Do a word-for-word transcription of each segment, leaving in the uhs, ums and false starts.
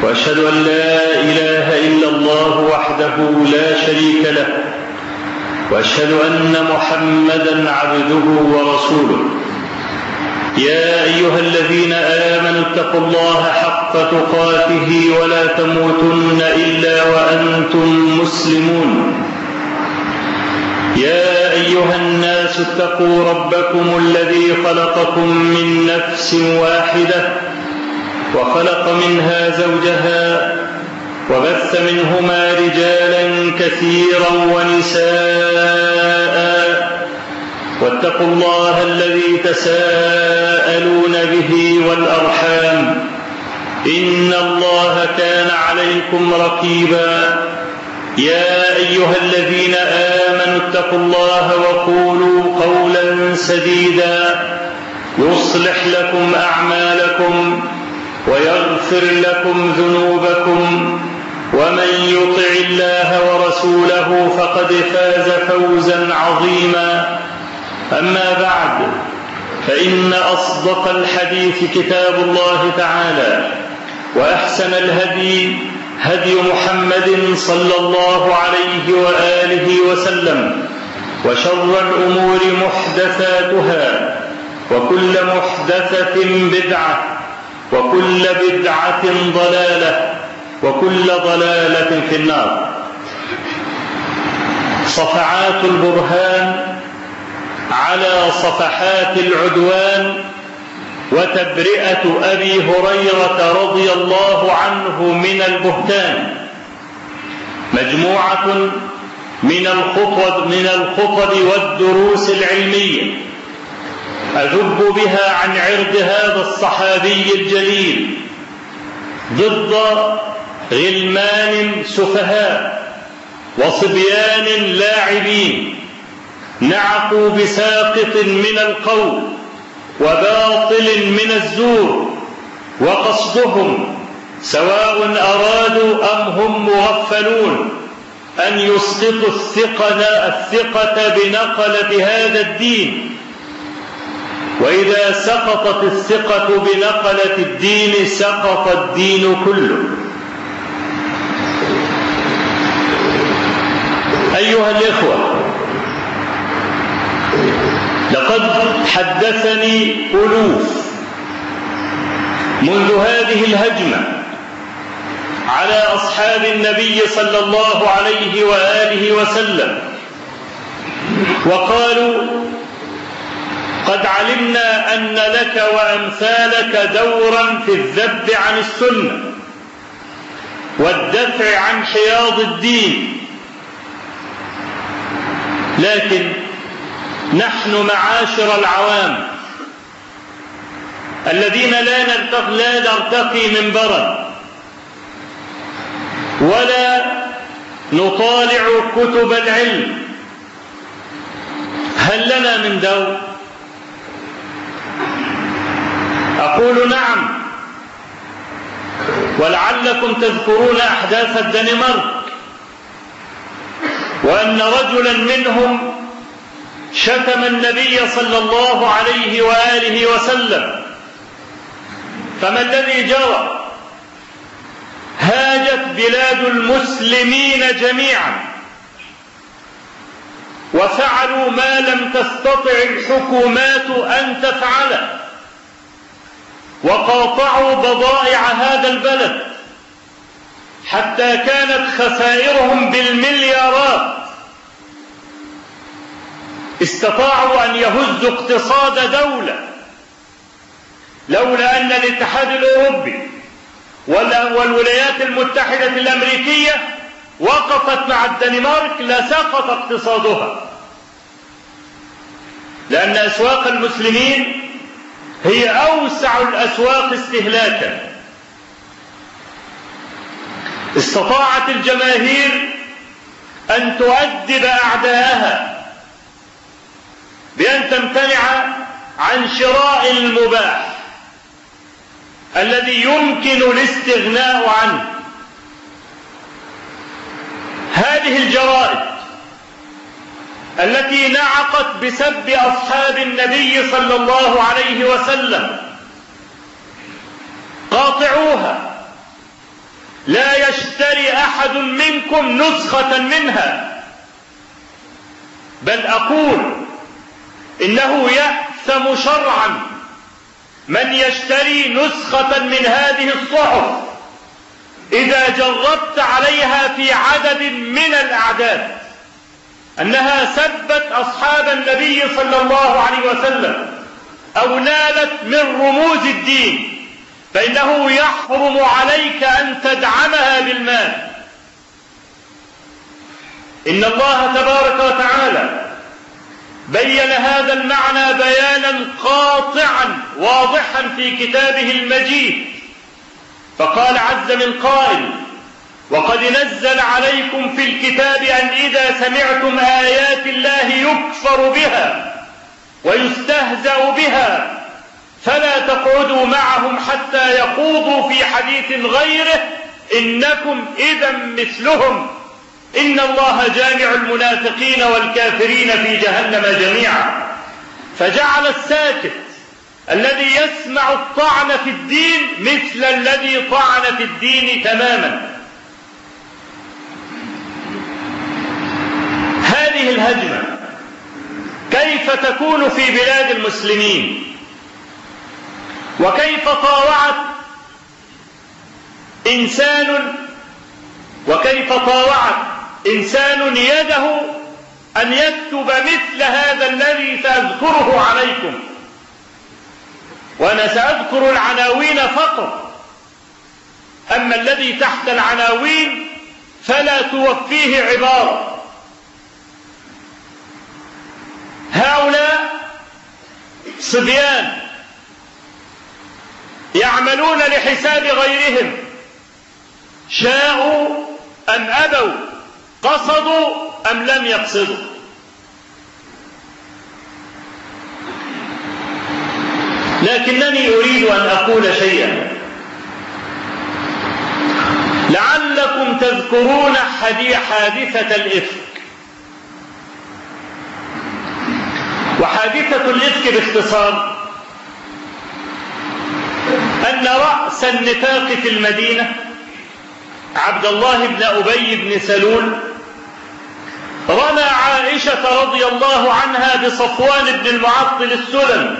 وأشهد أن لا إله إلا الله وحده لا شريك له، وأشهد أن محمدا عبده ورسوله. يا أيها الذين آمنوا اتقوا الله حق تقاته ولا تموتن إلا وأنتم مسلمون. يا أيها الناس اتقوا ربكم الذي خلقكم من نفس واحدة وخلق منها زوجها وبث منهما رجالا كثيرا ونساء، واتقوا الله الذي تساءلون به والأرحام، إن الله كان عليكم رقيبا. يا أيها الذين آمنوا اتقوا الله وقولوا قولا سديدا يصلح لكم أعمالكم ويغفر لكم ذنوبكم، ومن يطع الله ورسوله فقد فاز فوزا عظيما. أما بعد، فإن أصدق الحديث كتاب الله تعالى، وأحسن الهدي هدي محمد صلى الله عليه وآله وسلم، وشر الأمور محدثاتها، وكل محدثة بدعة، وكل بدعة ضلالة، وكل ضلالة في النار. صفعات البرهان على صفحات العدوان، وتبرئة أبي هريرة رضي الله عنه من البهتان، مجموعة من الخطب من الخطب والدروس العلمية أذب بها عن عرض هذا الصحابي الجليل ضد غلمان سفهاء وصبيان لاعبين نعقوا بساقط من القول وباطل من الزور، وقصدهم سواء أرادوا أم هم مغفلون أن يسقطوا الثقة, الثقة بنقلة هذا الدين. وإذا سقطت الثقة بنقلة الدين سقط الدين كله. أيها الإخوة، لقد حدثني ألوف منذ هذه الهجمة على أصحاب النبي صلى الله عليه وآله وسلم، وقالوا: قد علمنا أن لك وأمثالك دورا في الذب عن السنة والدفع عن حياض الدين، لكن نحن معاشر العوام الذين لا نرتقي منبرا ولا نطالع كتب العلم، هل لنا من دور؟ أقول نعم، ولعلكم تذكرون أحداث الدنمارك، وأن رجلا منهم شتم النبي صلى الله عليه وآله وسلم، فما الذي جرى؟ هاجت بلاد المسلمين جميعا وفعلوا ما لم تستطع الحكومات أن تفعله، وقاطعوا بضائع هذا البلد حتى كانت خسائرهم بالمليارات. استطاعوا أن يهزوا اقتصاد دولة لولا أن الاتحاد الأوروبي والولايات المتحدة الأمريكية وقفت مع الدنمارك لسقط اقتصادها، لأن أسواق المسلمين هي أوسع الأسواق استهلاكا. استطاعت الجماهير أن تؤدب أعداءها بأن تمتنع عن شراء المباح الذي يمكن الاستغناء عنه. هذه الجرائد التي نعقت بسب أصحاب النبي صلى الله عليه وسلم قاطعوها لا يشتري أحد منكم نسخة منها، بل أقول إنه يأثم شرعا من يشتري نسخة من هذه الصحف إذا جربت عليها في عدد من الأعداد أنها سبت أصحاب النبي صلى الله عليه وسلم أو نالت من رموز الدين، فإنه يحرم عليك أن تدعمها بالمال. إن الله تبارك وتعالى بين هذا المعنى بيانا قاطعا واضحا في كتابه المجيد، فقال عز من قائل: وقد نزل عليكم في الكتاب أن إذا سمعتم آيات الله يكفر بها ويستهزأ بها فلا تقعدوا معهم حتى يخوضوا في حديث غيره إنكم إذا مثلهم إن الله جامع المنافقين والكافرين في جهنم جميعا. فجعل الساكت الذي يسمع الطعن في الدين مثل الذي طعن في الدين تماما. هذه الهجمة كيف تكون في بلاد المسلمين، وكيف طاوعت إنسان وكيف طاوعت إنسان يده أن يكتب مثل هذا الذي سأذكره عليكم، وأنا سأذكر العناوين فقط، أما الذي تحت العناوين فلا توفيه عبارة. هؤلاء صبيان يعملون لحساب غيرهم، شاءوا أم أبوا، قصدوا أم لم يقصدوا. لكنني أريد أن أقول شيئا لعلكم تذكرون حادثة الإفك. وحادثة الإفك باختصار أن رأس النفاق في المدينة عبد الله بن أبي بن سلول رمى عائشة رضي الله عنها بصفوان بن المعطل السلمي،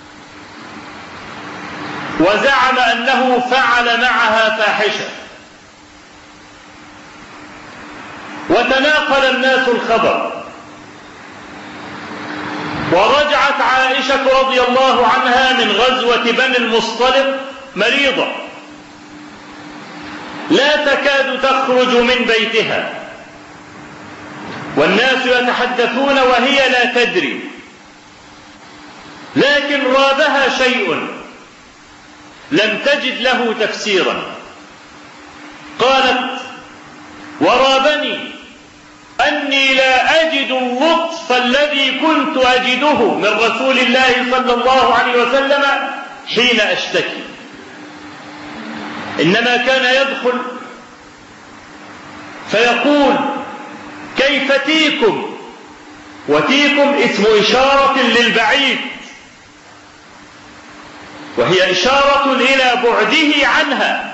وزعم أنه فعل معها فاحشة، وتناقل الناس الخبر، ورجعت عائشة رضي الله عنها من غزوة بني المصطلق مريضة لا تكاد تخرج من بيتها، والناس يتحدثون وهي لا تدري، لكن رابها شيء لم تجد له تفسيرا. قالت: ورابني أني لا أجد اللطف الذي كنت أجده من رسول الله صلى الله عليه وسلم حين أشتكي، إنما كان يدخل فيقول: كيف تيكم؟ وتيكم اسم إشارة للبعيد، وهي إشارة إلى بعده عنها،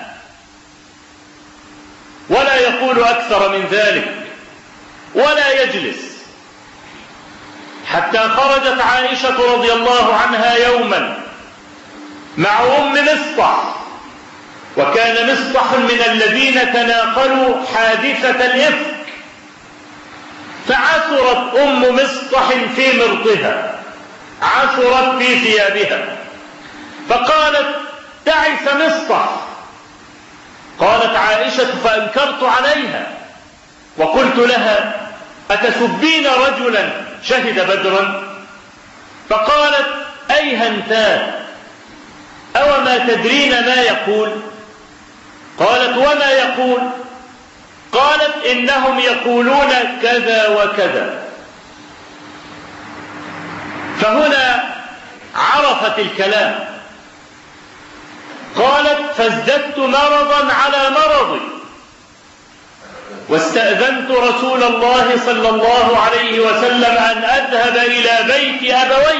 ولا يقول أكثر من ذلك ولا يجلس، حتى خرجت عائشة رضي الله عنها يوما مع أم مصطح، وكان مصطح من الذين تناقلوا حادثة الإفك، فعثرت أم مصطح في مرطها، عثرت في ثيابها، فقالت: تعس مصطح. قالت عائشة فأنكرت عليها وقلت لها: أتسبين رجلا شهد بدرا؟ فقالت: أيهنتاه، أو ما تدرين ما يقول؟ قالت: وما يقول؟ قالت: إنهم يقولون كذا وكذا. فهنا عرفت الكلام. قالت: فازددت مرضا على مرضي، واستأذنت رسول الله صلى الله عليه وسلم أن أذهب إلى بيت أبوي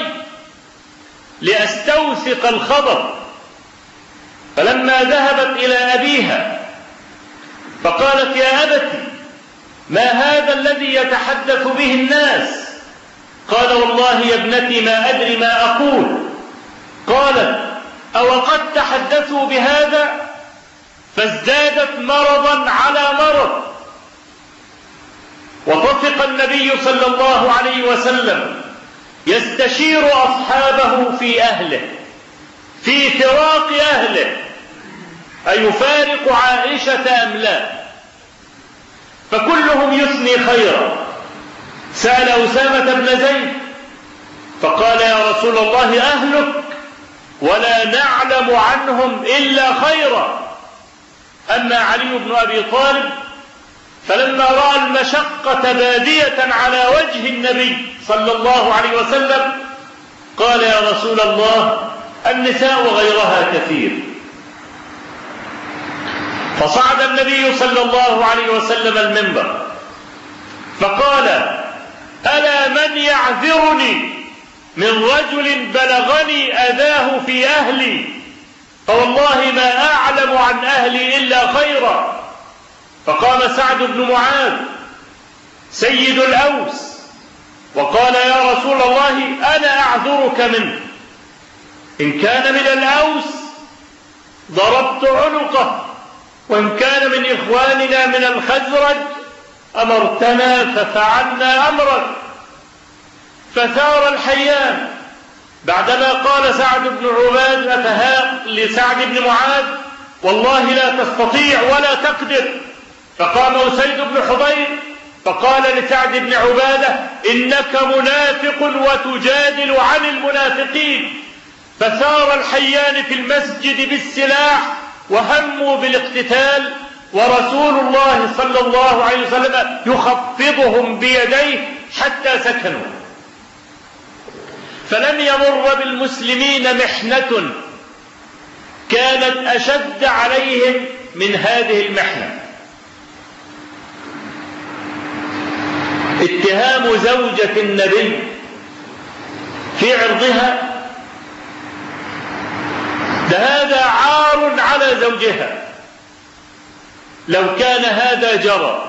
لأستوثق الخبر. فلما ذهبت إلى أبيها فقالت يا أبت ما هذا الذي يتحدث به الناس؟ قال والله يا ابنتي ما أدري ما أقول. قالت أو قد تحدثوا بهذا؟ فازدادت مرضا على مرض. وطفق النبي صلى الله عليه وسلم يستشير أصحابه في أهله، في فراق أهله، أيفارق عائشة أم لا؟ فكلهم يثني خيرا. سأل أسامة بن زيد فقال يا رسول الله أهلك ولا نعلم عنهم إلا خيرا. أما علي بن أبي طالب فلما رأى المشقة بادية على وجه النبي صلى الله عليه وسلم قال يا رسول الله النساء غيرها كثير. فصعد النبي صلى الله عليه وسلم المنبر فقال ألا من يعذرني من رجل بلغني أذاه في أهلي فوالله ما أعلم عن أهلي إلا خيرا. فقام سعد بن معاذ سيد الأوس وقال يا رسول الله أنا أعذرك منه، إن كان من الأوس ضربت عنقه، وإن كان من إخواننا من الخزرج أمرتنا ففعلنا أمرك. فثار الحيان بعدما قال سعد بن عباد أفهاء لسعد بن معاذ والله لا تستطيع ولا تقدر. فقام أسيد بن حضير فقال لسعد بن عبادة إنك منافق وتجادل عن المنافقين. فثار الحيان في المسجد بالسلاح وهموا بالاقتتال، ورسول الله صلى الله عليه وسلم يخفضهم بيديه حتى سكنوا. فلم يمر بالمسلمين محنة كانت أشد عليهم من هذه المحنة. اتهام زوجة النبي في عرضها ده هذا عار على زوجها. لو كان هذا جرى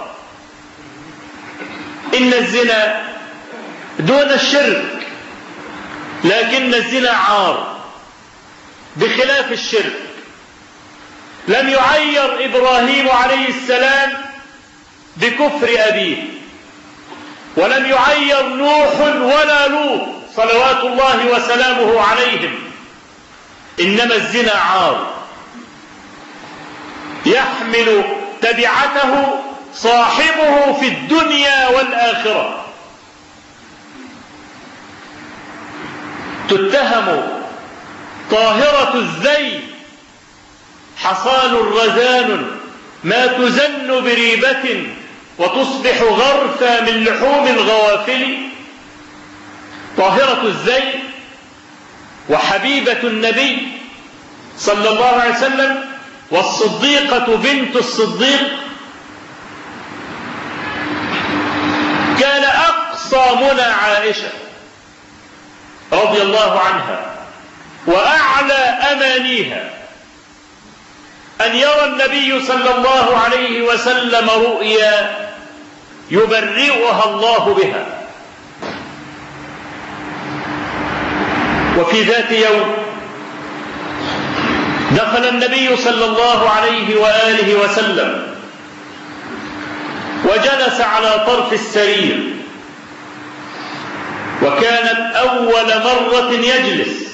إن الزنا دون الشرك، لكن الزنا عار بخلاف الشرك. لم يعير إبراهيم عليه السلام بكفر أبيه، ولم يعير نوح ولا لوط صلوات الله وسلامه عليهم، إنما الزنا عار يحمل تبعته صاحبه في الدنيا والآخرة. تتهم طاهرة الزي حصان رزان ما تزن بريبة وتصبح غرفا من لحوم الغوافل. طاهرة الزي وحبيبة النبي صلى الله عليه وسلم والصديقة بنت الصديق كان أقصى منى عائشة رضي الله عنها وأعلى أمانيها أن يرى النبي صلى الله عليه وسلم رؤيا يبرئها الله بها. وفي ذات يوم دخل النبي صلى الله عليه وآله وسلم وجلس على طرف السرير، وكانت أول مرة يجلس،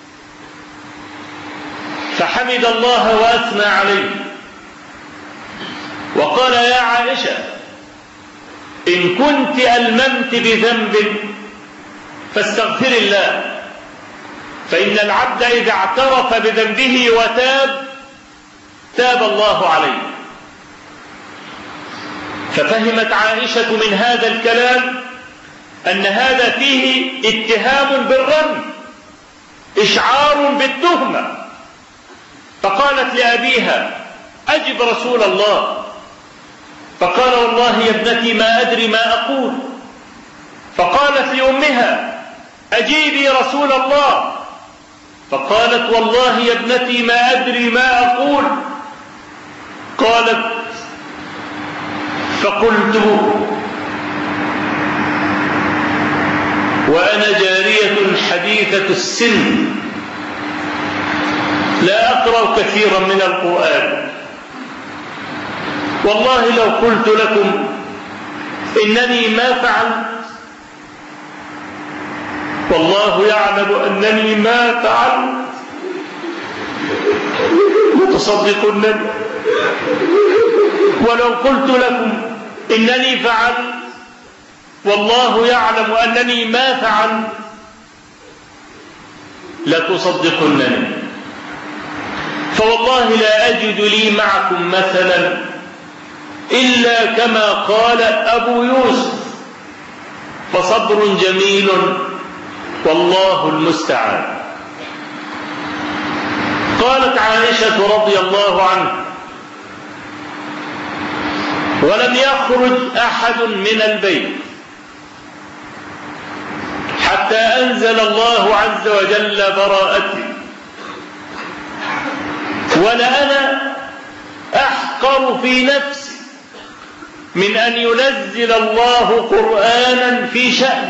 فحمد الله وأثنى عليه وقال يا عائشة إن كنت ألممت بذنب فاستغفر الله، فإن العبد إذا اعترف بذنبه وتاب تاب الله عليه. ففهمت عائشة من هذا الكلام أن هذا فيه اتهام بالرمي، إشعار بالتهمة. فقالت لأبيها أجب رسول الله. فقال والله يا ابنتي ما أدري ما أقول. فقالت لأمها أجيبي رسول الله. فقالت والله يا ابنتي ما أدري ما أقول. قالت فقلت وأنا جارية حديثة السن لا أقرأ كثيرا من القرآن، والله لو قلت لكم إنني ما فعلت والله يعلم أنني ما فعلت لتصدقنني، ولو قلت لكم إنني فعلت والله يعلم أنني ما فعلت لتصدقنني. فوالله لا أجد لي معكم مثلا إلا كما قال أبو يوسف، فصبر جميل والله المستعان. قالت عائشة رضي الله عنها: ولم يخرج أحد من البيت حتى أنزل الله عز وجل براءتي، ولأنا أحقر في نفسي من أن ينزل الله قرآنا في شأن،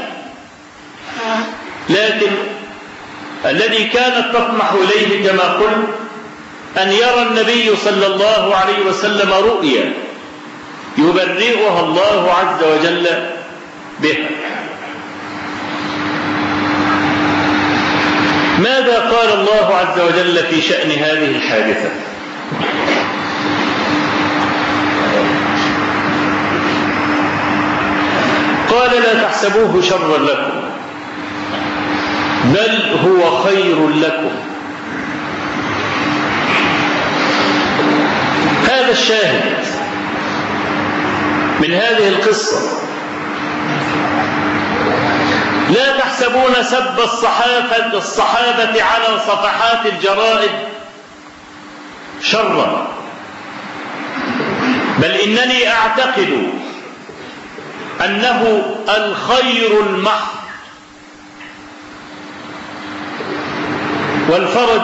لكن الذي كانت تطمح إليه كما قلت أن يرى النبي صلى الله عليه وسلم رؤيا يبرئها الله عز وجل بها. ماذا قال الله عز وجل في شأن هذه الحادثة؟ قال: لا تحسبوه شرا لكم بل هو خير لكم. هذا الشاهد من هذه القصة. لا تحسبون سب الصحابة, الصحابة على صفحات الجرائد شرا، بل إنني أعتقد أنه الخير المحض، والفرج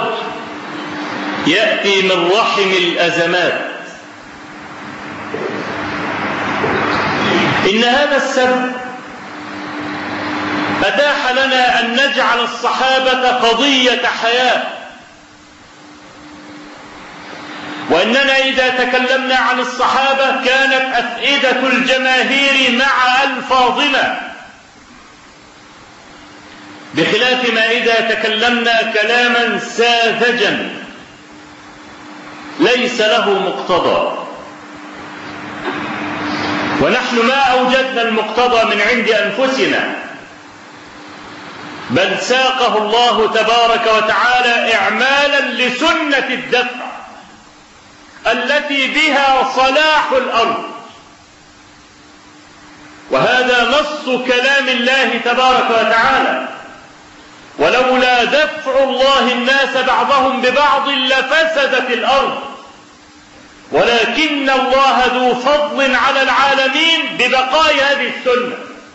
يأتي من رحم الأزمات. إن هذا السبب أتاح لنا أن نجعل الصحابة قضية حياة، وأننا إذا تكلمنا عن الصحابة كانت أفئدة الجماهير مع ألفاظنا، بخلاف ما إذا تكلمنا كلاما ساذجا ليس له مقتضى. ونحن ما أوجدنا المقتضى من عند أنفسنا، بل ساقه الله تبارك وتعالى إعمالا لسنة الدفع التي بها صلاح الأرض، وهذا نص كلام الله تبارك وتعالى: ولولا دفع الله الناس بعضهم ببعض لفسدت الأرض ولكن الله ذو فضل على العالمين ببقاء هذه السنة.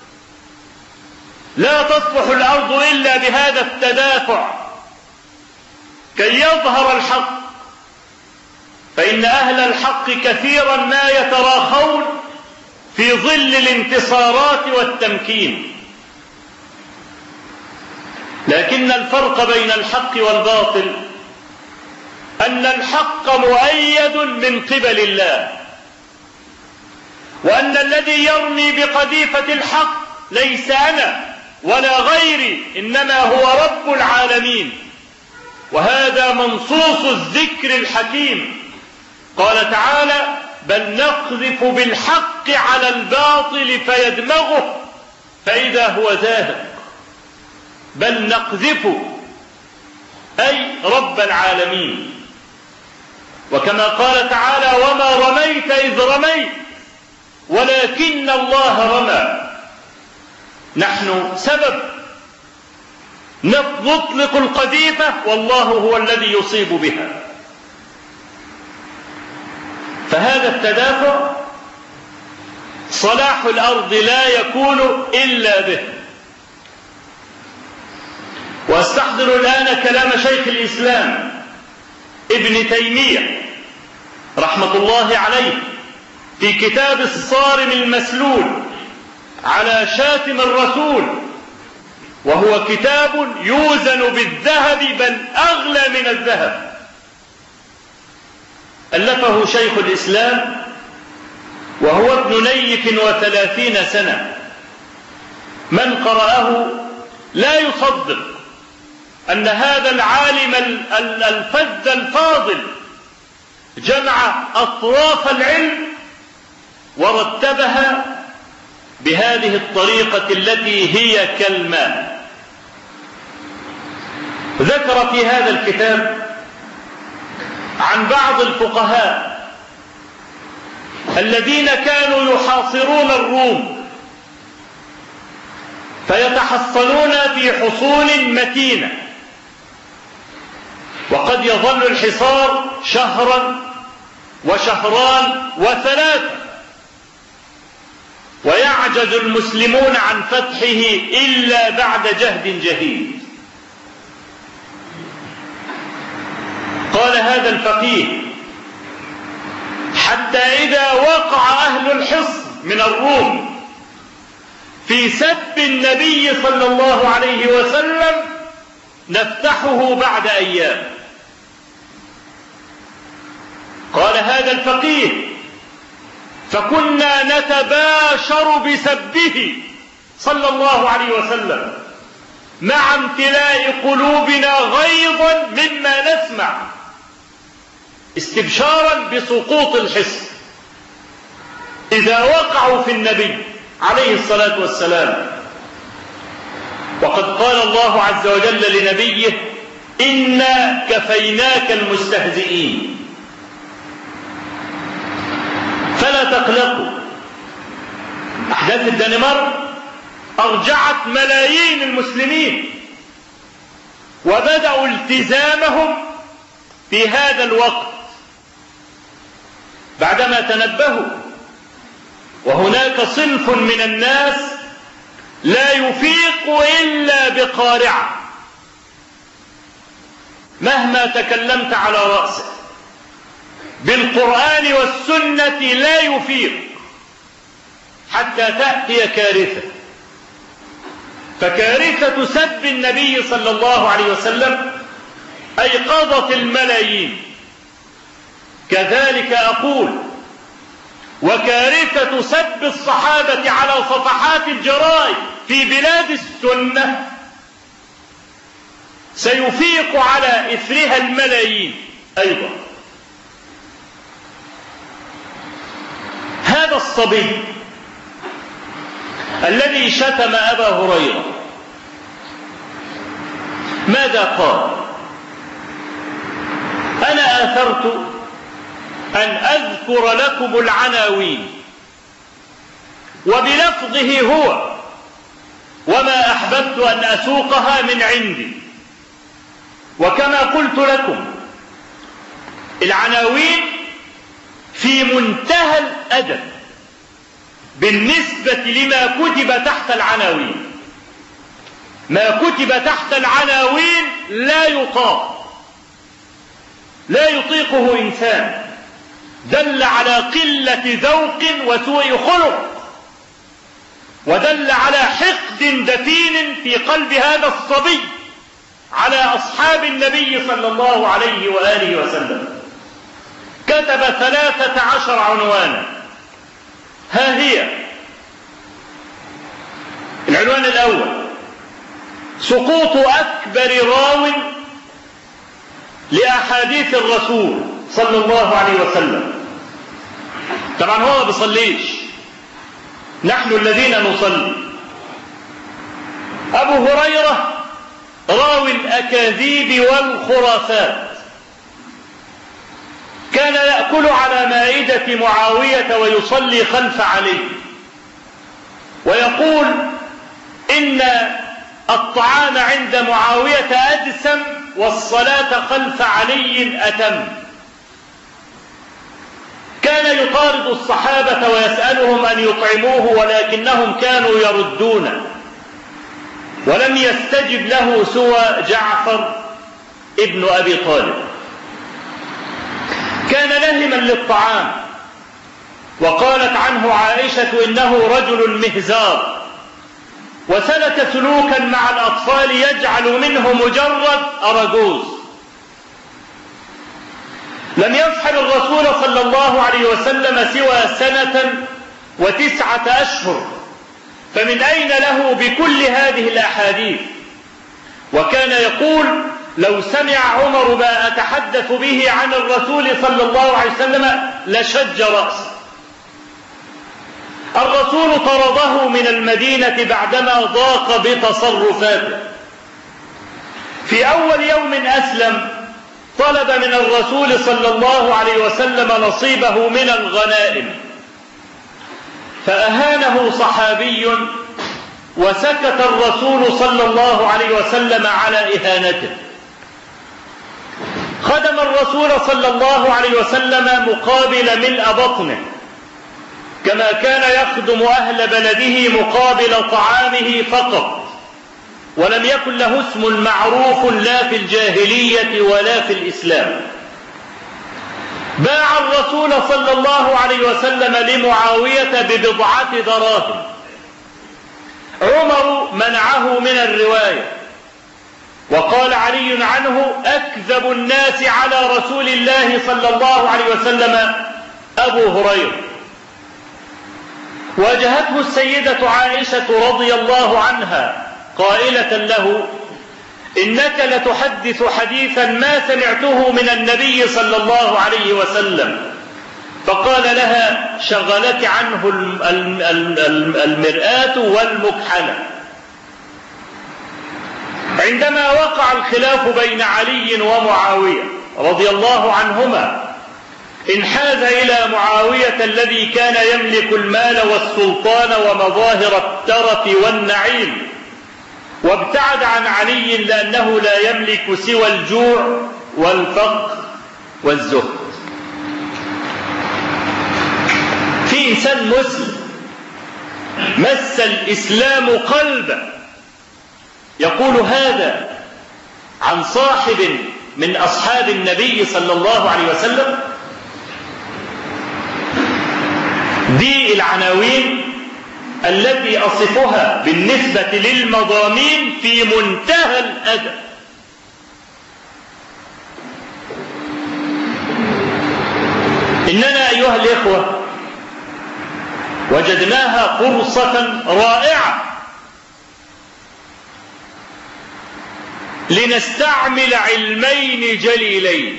لا تصلح الأرض إلا بهذا التدافع كي يظهر الحق، فإن أهل الحق كثيرا ما يتراخون في ظل الانتصارات والتمكين، لكن الفرق بين الحق والباطل أن الحق مؤيد من قبل الله، وأن الذي يرمي بقذيفة الحق ليس أنا ولا غيري، إنما هو رب العالمين. وهذا منصوص الذكر الحكيم. قال تعالى: بل نقذف بالحق على الباطل فيدمغه فإذا هو زاهق. بل نقذف أي رب العالمين. وكما قال تعالى: وما رميت إذ رميت ولكن الله رمى. نحن سبب، نطلق القذيفة والله هو الذي يصيب بها. فهذا التدافع صلاح الأرض لا يكون إلا به. واستحضر الآن كلام شيخ الإسلام ابن تيمية رحمة الله عليه في كتاب الصارم المسلول على شاتم الرسول، وهو كتاب يوزن بالذهب بل أغلى من الذهب، ألفه شيخ الإسلام وهو ابن نيف وثلاثين سنة. من قرأه لا يصدق أن هذا العالم الفذ الفاضل جمع أطراف العلم ورتبها بهذه الطريقة التي هي كالماء. ذكر في هذا الكتاب عن بعض الفقهاء الذين كانوا يحاصرون الروم فيتحصنون في حصون متينة، وقد يظل الحصار شهرا وشهران وثلاثة، ويعجز المسلمون عن فتحه إلا بعد جهد جهيد. قال هذا الفقيه: حتى إذا وقع أهل الحصن من الروم في سب النبي صلى الله عليه وسلم نفتحه بعد أيام. قال هذا الفقيه: فكنا نتباشر بسبه صلى الله عليه وسلم مع امتلاء قلوبنا غيظا مما نسمع، استبشارا بسقوط الحصن إذا وقعوا في النبي عليه الصلاة والسلام. وقد قال الله عز وجل لنبيه: إنا كفيناك المستهزئين. فلا تقلقوا، أحداث الدنمارك أرجعت ملايين المسلمين وبدأوا التزامهم في هذا الوقت بعدما تنبهوا. وهناك صنف من الناس لا يفيق إلا بقارعة، مهما تكلمت على رأسه بالقرآن والسنة لا يفيق حتى تأتي كارثة. فكارثة سب النبي صلى الله عليه وسلم أيقظت الملايين. كذلك أقول: وكارثة سب الصحابة على صفحات الجرائد في بلاد السنة سيفيق على إثرها الملايين أيضا. هذا الصبي الذي شتم أبا هريرة ماذا قال؟ أنا آثرت أن أذكر لكم العناوين وبلفظه هو، وما أحببت أن أسوقها من عندي. وكما قلت لكم العناوين في منتهى الأدب بالنسبة لما كتب تحت العناوين. ما كتب تحت العناوين لا يطاق، لا يطيقه إنسان، دل على قلة ذوق وسوء خلق، ودل على حقد دفين في قلب هذا الصبي على أصحاب النبي صلى الله عليه وآله وسلم. كتب ثلاثة عشر عنوانا، ها هي: العنوان الأول: سقوط أكبر راو لأحاديث الرسول صلى الله عليه وسلم. طبعا هو ما بيصليش، نحن الذين نصلي. أبو هريرة راوي الأكاذيب والخرافات، كان يأكل على مائدة معاوية ويصلي خلف علي، ويقول إن الطعام عند معاوية أدسم والصلاة خلف علي أتم. كان يطارد الصحابة ويسألهم أن يطعموه، ولكنهم كانوا يردون، ولم يستجب له سوى جعفر ابن أبي طالب. كان لهما للطعام، وقالت عنه عائشة إنه رجل مهزار، وسلك سلوكا مع الأطفال يجعل منه مجرد أرجوز. لم يصحب الرسول صلى الله عليه وسلم سوى سنة وتسعة أشهر، فمن أين له بكل هذه الأحاديث؟ وكان يقول: لو سمع عمر ما أتحدث به عن الرسول صلى الله عليه وسلم لشج رأسه. الرسول طرده من المدينة بعدما ضاق بتصرفاته. في أول يوم أسلم طلب من الرسول صلى الله عليه وسلم نصيبه من الغنائم، فأهانه صحابي وسكت الرسول صلى الله عليه وسلم على إهانته. خدم الرسول صلى الله عليه وسلم مقابل ملء بطنه، كما كان يخدم أهل بلده مقابل طعامه فقط، ولم يكن له اسم معروف لا في الجاهلية ولا في الإسلام. باع الرسول صلى الله عليه وسلم لمعاوية ببضعة دراهم. عمر منعه من الرواية، وقال علي عنه: أكذب الناس على رسول الله صلى الله عليه وسلم أبو هريرة. واجهته السيدة عائشة رضي الله عنها قائلة له: إنك لتحدث حديثا ما سمعته من النبي صلى الله عليه وسلم. فقال لها: شغلك عنه المرآة والمكحلة. عندما وقع الخلاف بين علي ومعاوية رضي الله عنهما، انحاز إلى معاوية الذي كان يملك المال والسلطان ومظاهر الترف والنعيم، وابتعد عن علي لأنه لا يملك سوى الجوع والفقر والزهد. في إنسان مسلم مس الإسلام قلبه يقول هذا عن صاحب من أصحاب النبي صلى الله عليه وسلم؟ دي العناوين التي أصفها بالنسبة للمضامين في منتهى الأدب. إننا أيها الإخوة وجدناها فرصة رائعة لنستعمل علمين جليلين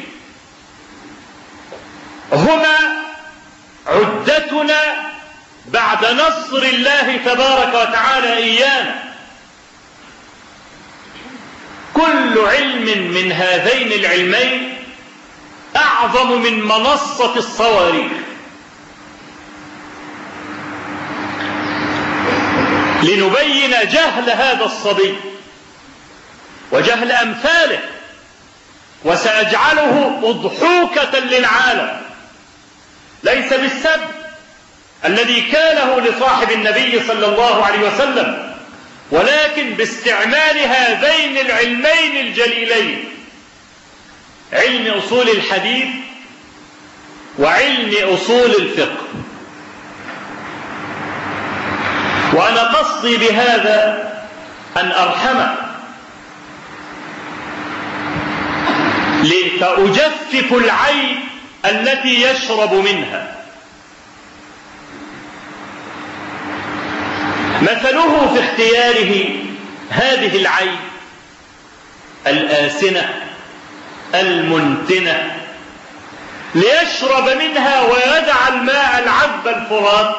هما عدتنا بعد نصر الله تبارك وتعالى إيانا. كل علم من هذين العلمين أعظم من منصة الصواريخ. لنبين جهل هذا الصبي وجهل أمثاله، وسأجعله أضحوكة للعالم، ليس بالسب الذي كاله لصاحب النبي صلى الله عليه وسلم، ولكن باستعمال هذين العلمين الجليلين، علم أصول الحديث وعلم أصول الفقه. وأنا قصدي بهذا أن أرحمه، فأجفف العين التي يشرب منها. مثله في اختياره هذه العين الآسنة المنتنة ليشرب منها ويدع الماء العذب الفرات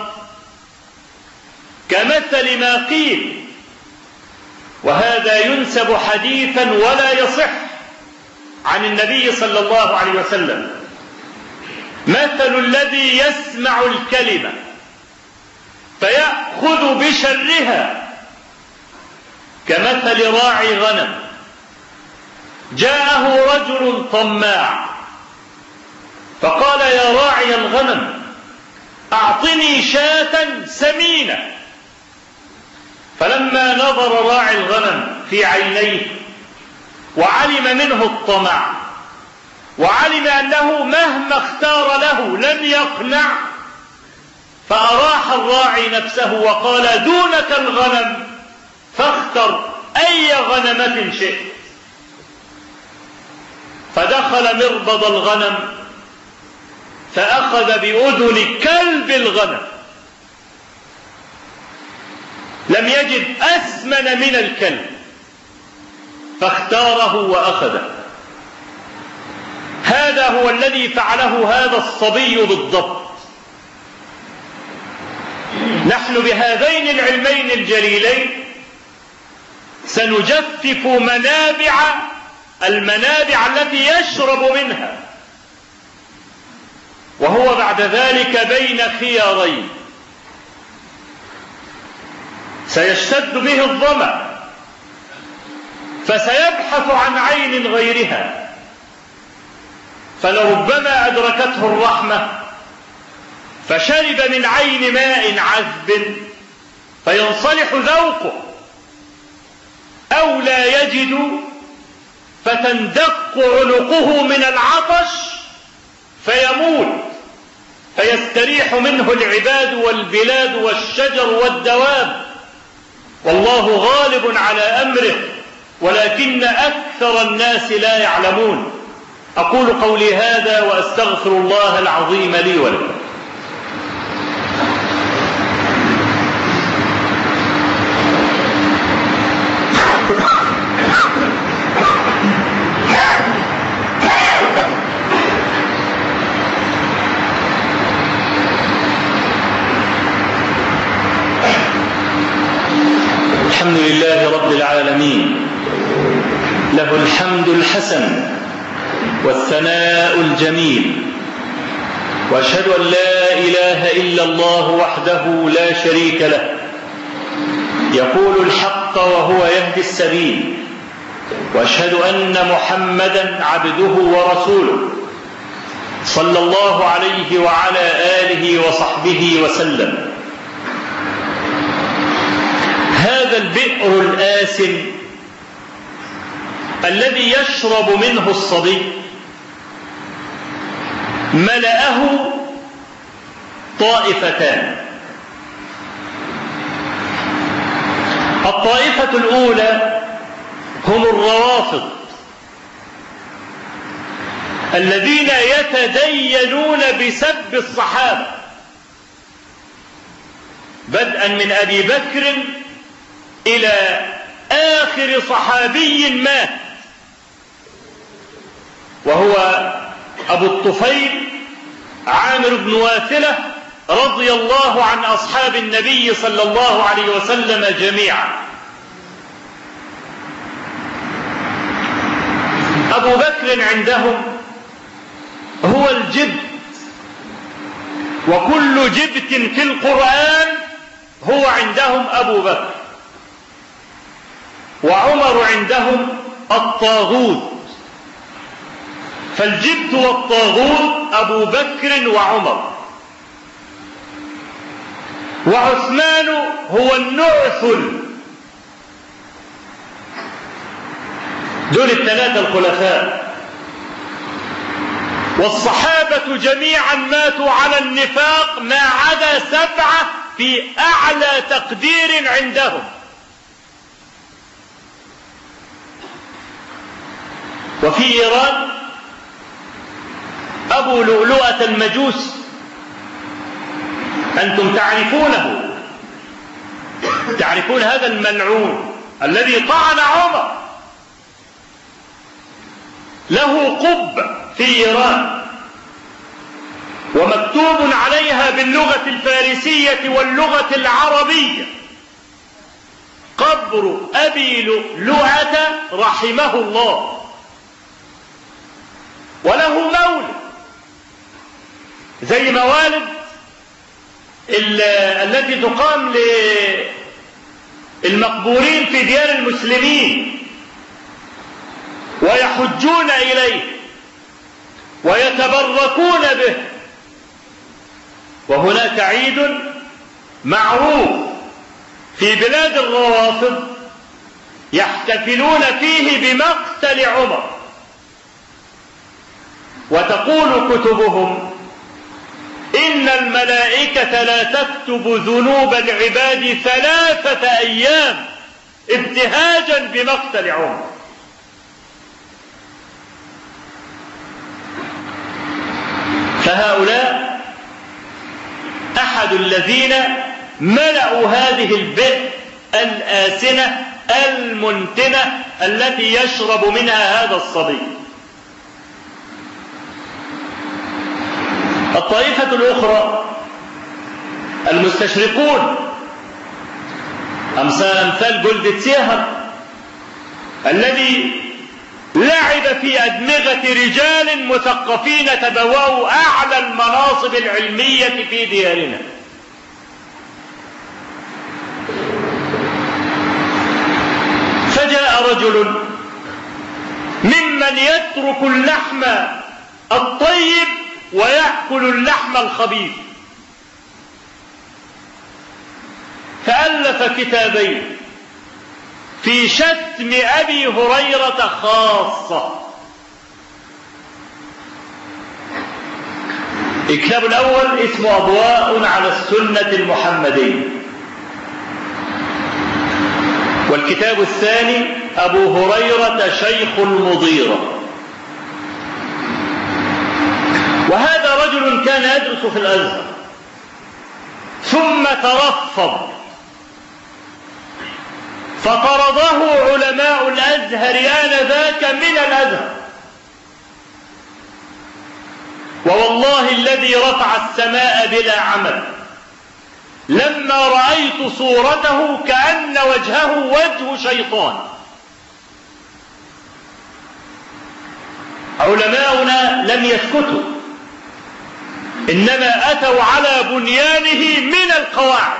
كمثل ما قيل، وهذا ينسب حديثا ولا يصح عن النبي صلى الله عليه وسلم: مثل الذي يسمع الكلمة فيأخذ بشرها كمثل راعي غنم جاءه رجل طماع فقال: يا راعي الغنم أعطني شاة سمينة. فلما نظر راعي الغنم في عينيه وعلم منه الطمع وعلم أنه مهما اختار له لن يقنع، فأراح الراعي نفسه وقال دونك الغنم فاختر أي غنمة شئت. فدخل مربض الغنم فأخذ بأذن كلب الغنم، لم يجد أثمن من الكلب فاختاره وأخذه. هذا هو الذي فعله هذا الصبي بالضبط. نحن بهذين العلمين الجليلين سنجفف منابع المنابع التي يشرب منها، وهو بعد ذلك بين خيارين: سيشتد به الظمأ فسيبحث عن عين غيرها، فلربما أدركته الرحمة فشرب من عين ماء عذب فينصلح ذوقه، أو لا يجد فتندق عنقه من العطش فيموت فيستريح منه العباد والبلاد والشجر والدواب، والله غالب على أمره ولكن أكثر الناس لا يعلمون. أقول قولي هذا وأستغفر الله العظيم لي ولكم. الحمد لله رب العالمين، له الحمد الحسن والثناء الجميل، وأشهد أن لا إله إلا الله وحده لا شريك له، يقول الحق وهو يهدي السبيل، وأشهد أن محمدا عبده ورسوله صلى الله عليه وعلى آله وصحبه وسلم. هذا البئر الآسن الذي يشرب منه الصبي ملأه طائفتان. الطائفة الأولى هم الروافض الذين يتدينون بسب الصحابة بدءا من أبي بكر إلى آخر صحابي مات، وهو أبو الطفيل عامر بن واثلة رضي الله عن أصحاب النبي صلى الله عليه وسلم جميعا. أبو بكر عندهم هو الجبت، وكل جبت في القرآن هو عندهم أبو بكر. وعمر عندهم الطاغوت، فالجبت والطاغوت أبو بكر وعمر. وعثمان هو النعثل. دول الثلاثة الخلفاء. والصحابة جميعا ماتوا على النفاق ما عدا سبعة في أعلى تقدير عندهم. وفي إيران أبو لؤلؤة المجوس، أنتم تعرفونه، تعرفون هذا الملعون الذي طعن عمر، له قبة في إيران ومكتوب عليها باللغة الفارسية واللغة العربية قبر أبي لؤلؤة رحمه الله، وله مولد زي موالد التي تقام للمقبورين في ديار المسلمين، ويحجون إليه ويتبركون به. وهناك عيد معروف في بلاد الروافض يحتفلون فيه بمقتل عمر، وتقول كتبهم إن الملائكة لا تكتب ذنوب العباد ثلاثة أيام ابتهاجا بمقتل عمر. فهؤلاء أحد الذين ملأوا هذه البئر الآسنة المنتنة التي يشرب منها هذا الصبي. الطائفة الأخرى المستشرقون أمثال جولد سيهر الذي لعب في أدمغة رجال مثقفين تبوأوا أعلى المناصب العلمية في ديارنا. فجاء رجل ممن يترك اللحم الطيب ويأكل اللحم الخبيث، فألف كتابين في شتم أبي هريرة خاصة. الكتاب الأول اسمه أضواء على السنة المحمدية، والكتاب الثاني أبو هريرة شيخ المضيرة. وهذا رجل كان يدرس في الأزهر ثم ترفض، فطرده علماء الأزهر آنذاك من الأزهر. ووالله الذي رفع السماء بلا عمل لما رأيت صورته كأن وجهه وجه شيطان. علماؤنا لم يسكتوا، إنما أتوا على بنيانه من القواعد.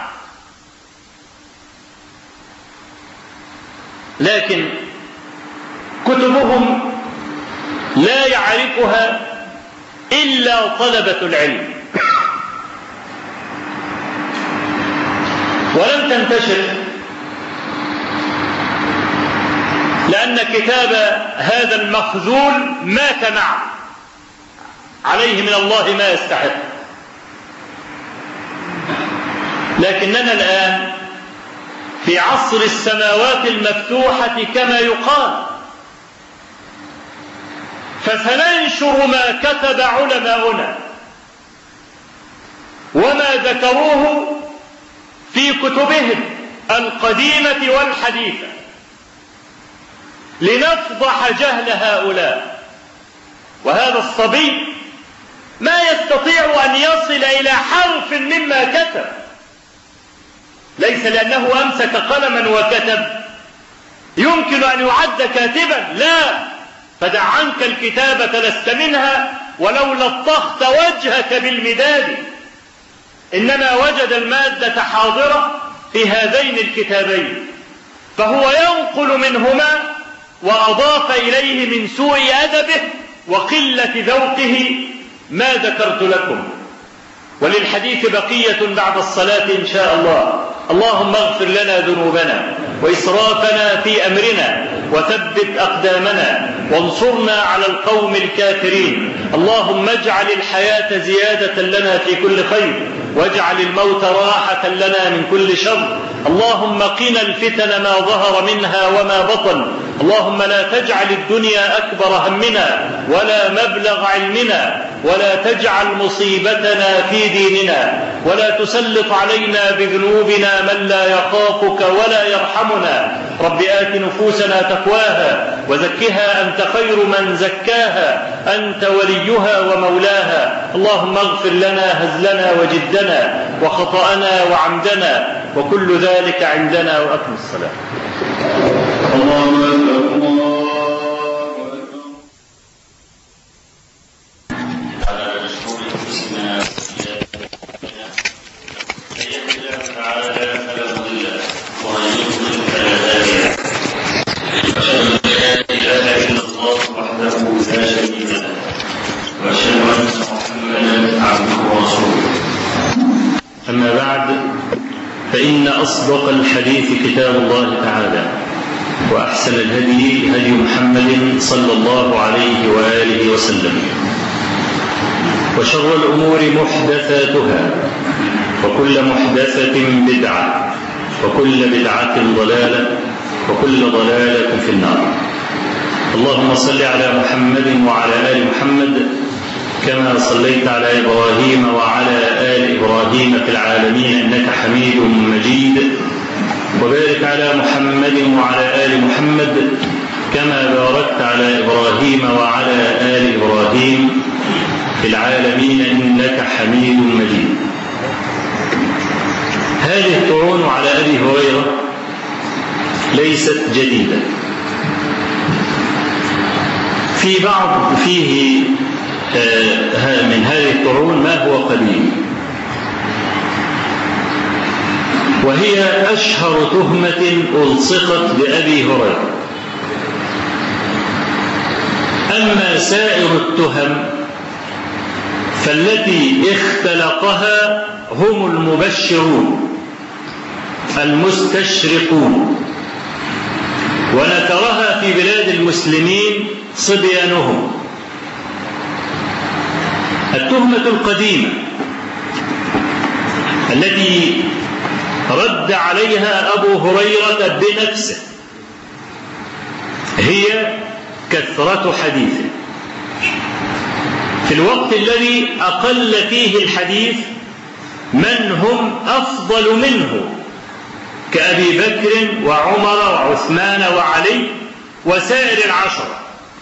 لكن كتبهم لا يعرفها إلا طلبة العلم، ولم تنتشر، لأن كتاب هذا المخذول مات معه، عليه من الله ما يستحق. لكننا الآن في عصر السماوات المفتوحة كما يقال، فسننشر ما كتب علماؤنا وما ذكروه في كتبهم القديمة والحديثة لنفضح جهل هؤلاء. وهذا الصبي ما يستطيع أن يصل إلى حرف مما كتب، ليس لأنه أمسك قلما وكتب يمكن أن يعد كاتبا، لا، فدع عنك الكتابة لست منها ولو لطخت وجهك بالمداد. إنما وجد المادة حاضرة في هذين الكتابين، فهو ينقل منهما وأضاف إليه من سوء أدبه وقلة ذوقه ما ذكرت لكم. وللحديث بقية بعد الصلاة إن شاء الله. اللهم اغفر لنا ذنوبنا وإسرافنا في أمرنا وثبت أقدامنا وانصرنا على القوم الكافرين. اللهم اجعل الحياة زيادة لنا في كل خير واجعل الموت راحة لنا من كل شر. اللهم قنا الفتن ما ظهر منها وما بطن. اللهم لا تجعل الدنيا أكبر همنا ولا مبلغ علمنا ولا تجعل مصيبتنا في ديننا ولا تسلط علينا بذنوبنا من لا يخافك ولا يرحمنا. رب آت نفوسنا تقواها وزكها أنت خير من زكاها أنت وليها ومولاها. اللهم اغفر لنا هزلنا وجدنا وخطأنا وعمدنا وكل ذلك عندنا. وأقم الصلاة. الله أكبر الله أكبر. على رسول الله تعالى فلا مضل له ومن يضلل فلا هادي له. وأشهد أن لا إله إلا الله وحده لا شريك له وأشهد أن محمدا عبده ورسوله. أما بعد، فإن أصدق الحديث كتاب الله تعالى وأحسن الهدي هدي محمد صلى الله عليه وآله وسلم وشر الأمور محدثاتها وكل محدثة بدعة وكل بدعة ضلالة وكل ضلالة في النار. اللهم صل على محمد وعلى آل محمد كما صليت على إبراهيم وعلى آل إبراهيم في العالمين إنك حميد مجيد، وبارك على محمد وعلى آل محمد كما باركت على إبراهيم وعلى آل إبراهيم في العالمين إنك حميد مجيد. هذه الطعون على أبي هريرة ليست جديدة، في بعض فيه من هذه الطعون ما هو قديم، وهي أشهر تهمة ألصقت بأبي هريرة. أما سائر التهم فالتي اختلقها هم المبشرون المستشرقون، ونكرها في بلاد المسلمين صبيانهم. التهمة القديمة التي رد عليها أبو هريرة بنفسه هي كثرة حديثه في الوقت الذي أقل فيه الحديث من هم أفضل منه كأبي بكر وعمر وعثمان وعلي وسائر العشرة.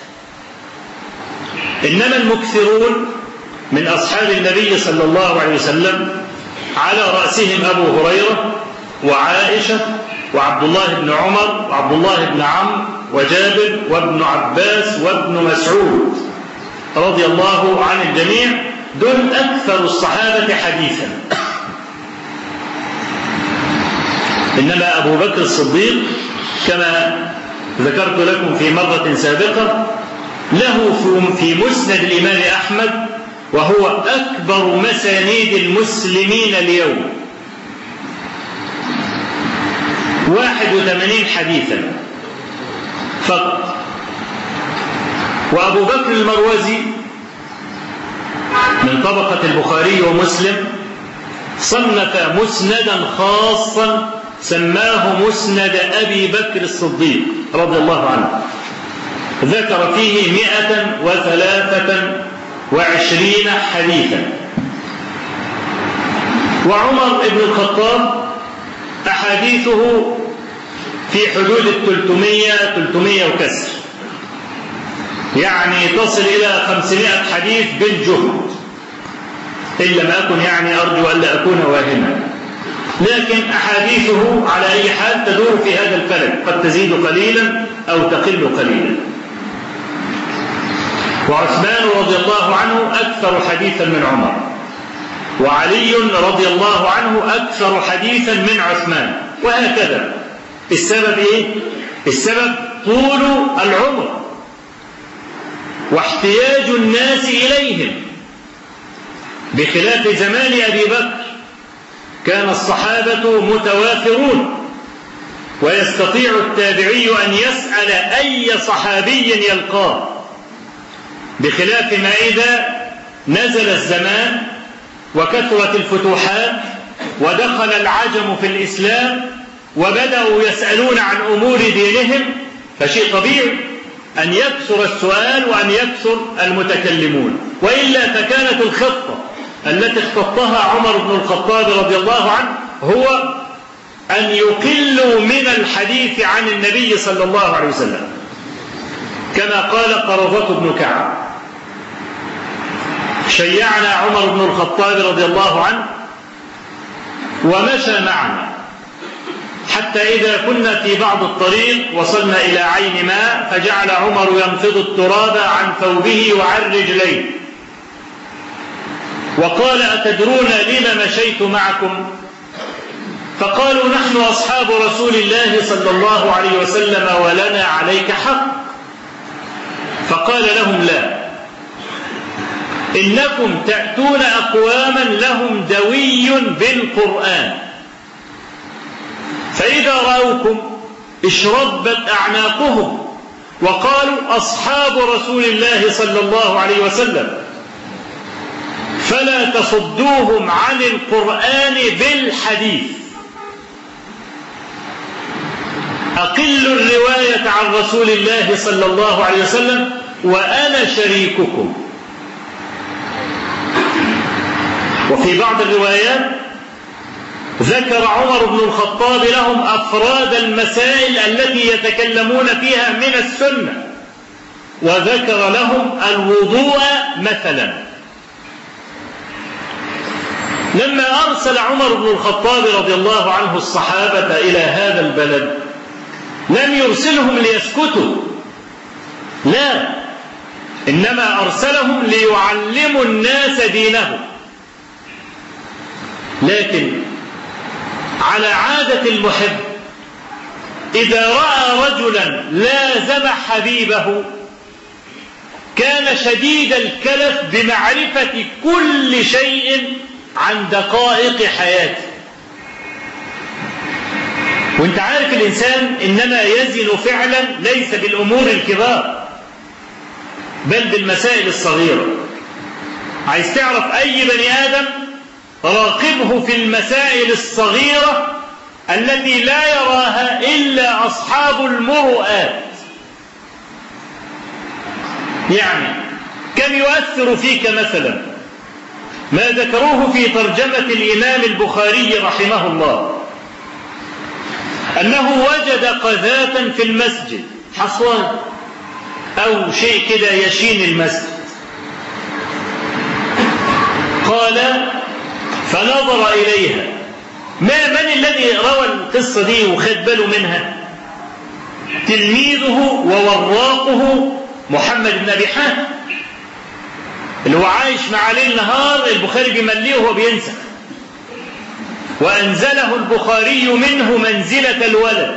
إنما المكثرون من أصحاب النبي صلى الله عليه وسلم على رأسهم أبو هريرة وعائشة وعبد الله بن عمر وعبد الله بن عمرو وجابر وابن عباس وابن مسعود رضي الله عن الجميع، دول أكثر الصحابة حديثا. إنما أبو بكر الصديق كما ذكرت لكم في مرة سابقة له في مسند الإمام أحمد، وهو أكبر مسانيد المسلمين اليوم، واحد وثمانين حديثا فقط. وأبو بكر المروزي من طبقة البخاري ومسلم صنف مسندا خاصا سماه مسند أبي بكر الصديق رضي الله عنه، ذكر فيه مئة وثلاثة وعشرين حديثا. وعمر بن الخطاب أحاديثه في حدود الثلثمية ثلثمية وكسر، يعني تصل إلى خمسمائة حديث بالجهد، إن لم أكن يعني أرجو أن لا أكون واهما، لكن أحاديثه على أي حال تدور في هذا الفلك، قد تزيد قليلا أو تقل قليلا. وعثمان رضي الله عنه أكثر حديثا من عمر، وعلي رضي الله عنه أكثر حديثا من عثمان، وهكذا. السبب إيه؟ السبب طول العمر واحتياج الناس إليهم، بخلاف زمان أبي بكر كان الصحابة متوافرون، ويستطيع التابعي أن يسأل أي صحابي يلقاه، بخلاف ما إذا نزل الزمان وكثرت الفتوحات ودخل العجم في الإسلام وبدأوا يسألون عن أمور دينهم، فشيء طبيعي أن يكثر السؤال وأن يكثر المتكلمون. وإلا فكانت الخطة التي اختطها عمر بن الخطاب رضي الله عنه هو أن يقلوا من الحديث عن النبي صلى الله عليه وسلم، كما قال قرظة بن كعب: شيعنا عمر بن الخطاب رضي الله عنه ومشى معنا حتى إذا كنا في بعض الطريق وصلنا إلى عين ماء، فجعل عمر ينفض التراب عن ثوبه وعن رجليه وقال: أتدرون لما مشيت معكم؟ فقالوا: نحن أصحاب رسول الله صلى الله عليه وسلم ولنا عليك حق. فقال لهم: لا، إنكم تأتون أقواما لهم دوي بالقرآن، فإذا رأوكم اشربت أعناقهم وقالوا: أصحاب رسول الله صلى الله عليه وسلم. فلا تصدوهم عن القرآن بالحديث. أقلوا الرواية عن رسول الله صلى الله عليه وسلم وأنا شريككم. وفي بعض الروايات ذكر عمر بن الخطاب لهم أفراد المسائل التي يتكلمون فيها من السنة، وذكر لهم الوضوء مثلا. لما أرسل عمر بن الخطاب رضي الله عنه الصحابة إلى هذا البلد لم يرسلهم ليسكتوا، لا، إنما أرسلهم ليعلموا الناس دينهم. لكن على عادة المحب إذا رأى رجلا لازم حبيبه كان شديد الكلف بمعرفة كل شيء عن دقائق حياته. وانت عارف الإنسان إنما يزن فعلا ليس بالأمور الكبار بل بالمسائل الصغيرة. عايز تعرف أي بني آدم راقبه في المسائل الصغيرة التي لا يراها إلا أصحاب المروءات. يعني كم يؤثر فيك مثلا ما ذكروه في ترجمة الإمام البخاري رحمه الله أنه وجد قذاة في المسجد، حصوان أو شيء كده يشين المسجد. قال فنظر إليها. ما من الذي روى القصة دي وخد باله منها؟ تلميذه ووراقه محمد بن أبي حاتم اللي هو عايش مع ليل نهار البخاري بيمليه وهو بينسى، وأنزله البخاري منه منزلة الولد.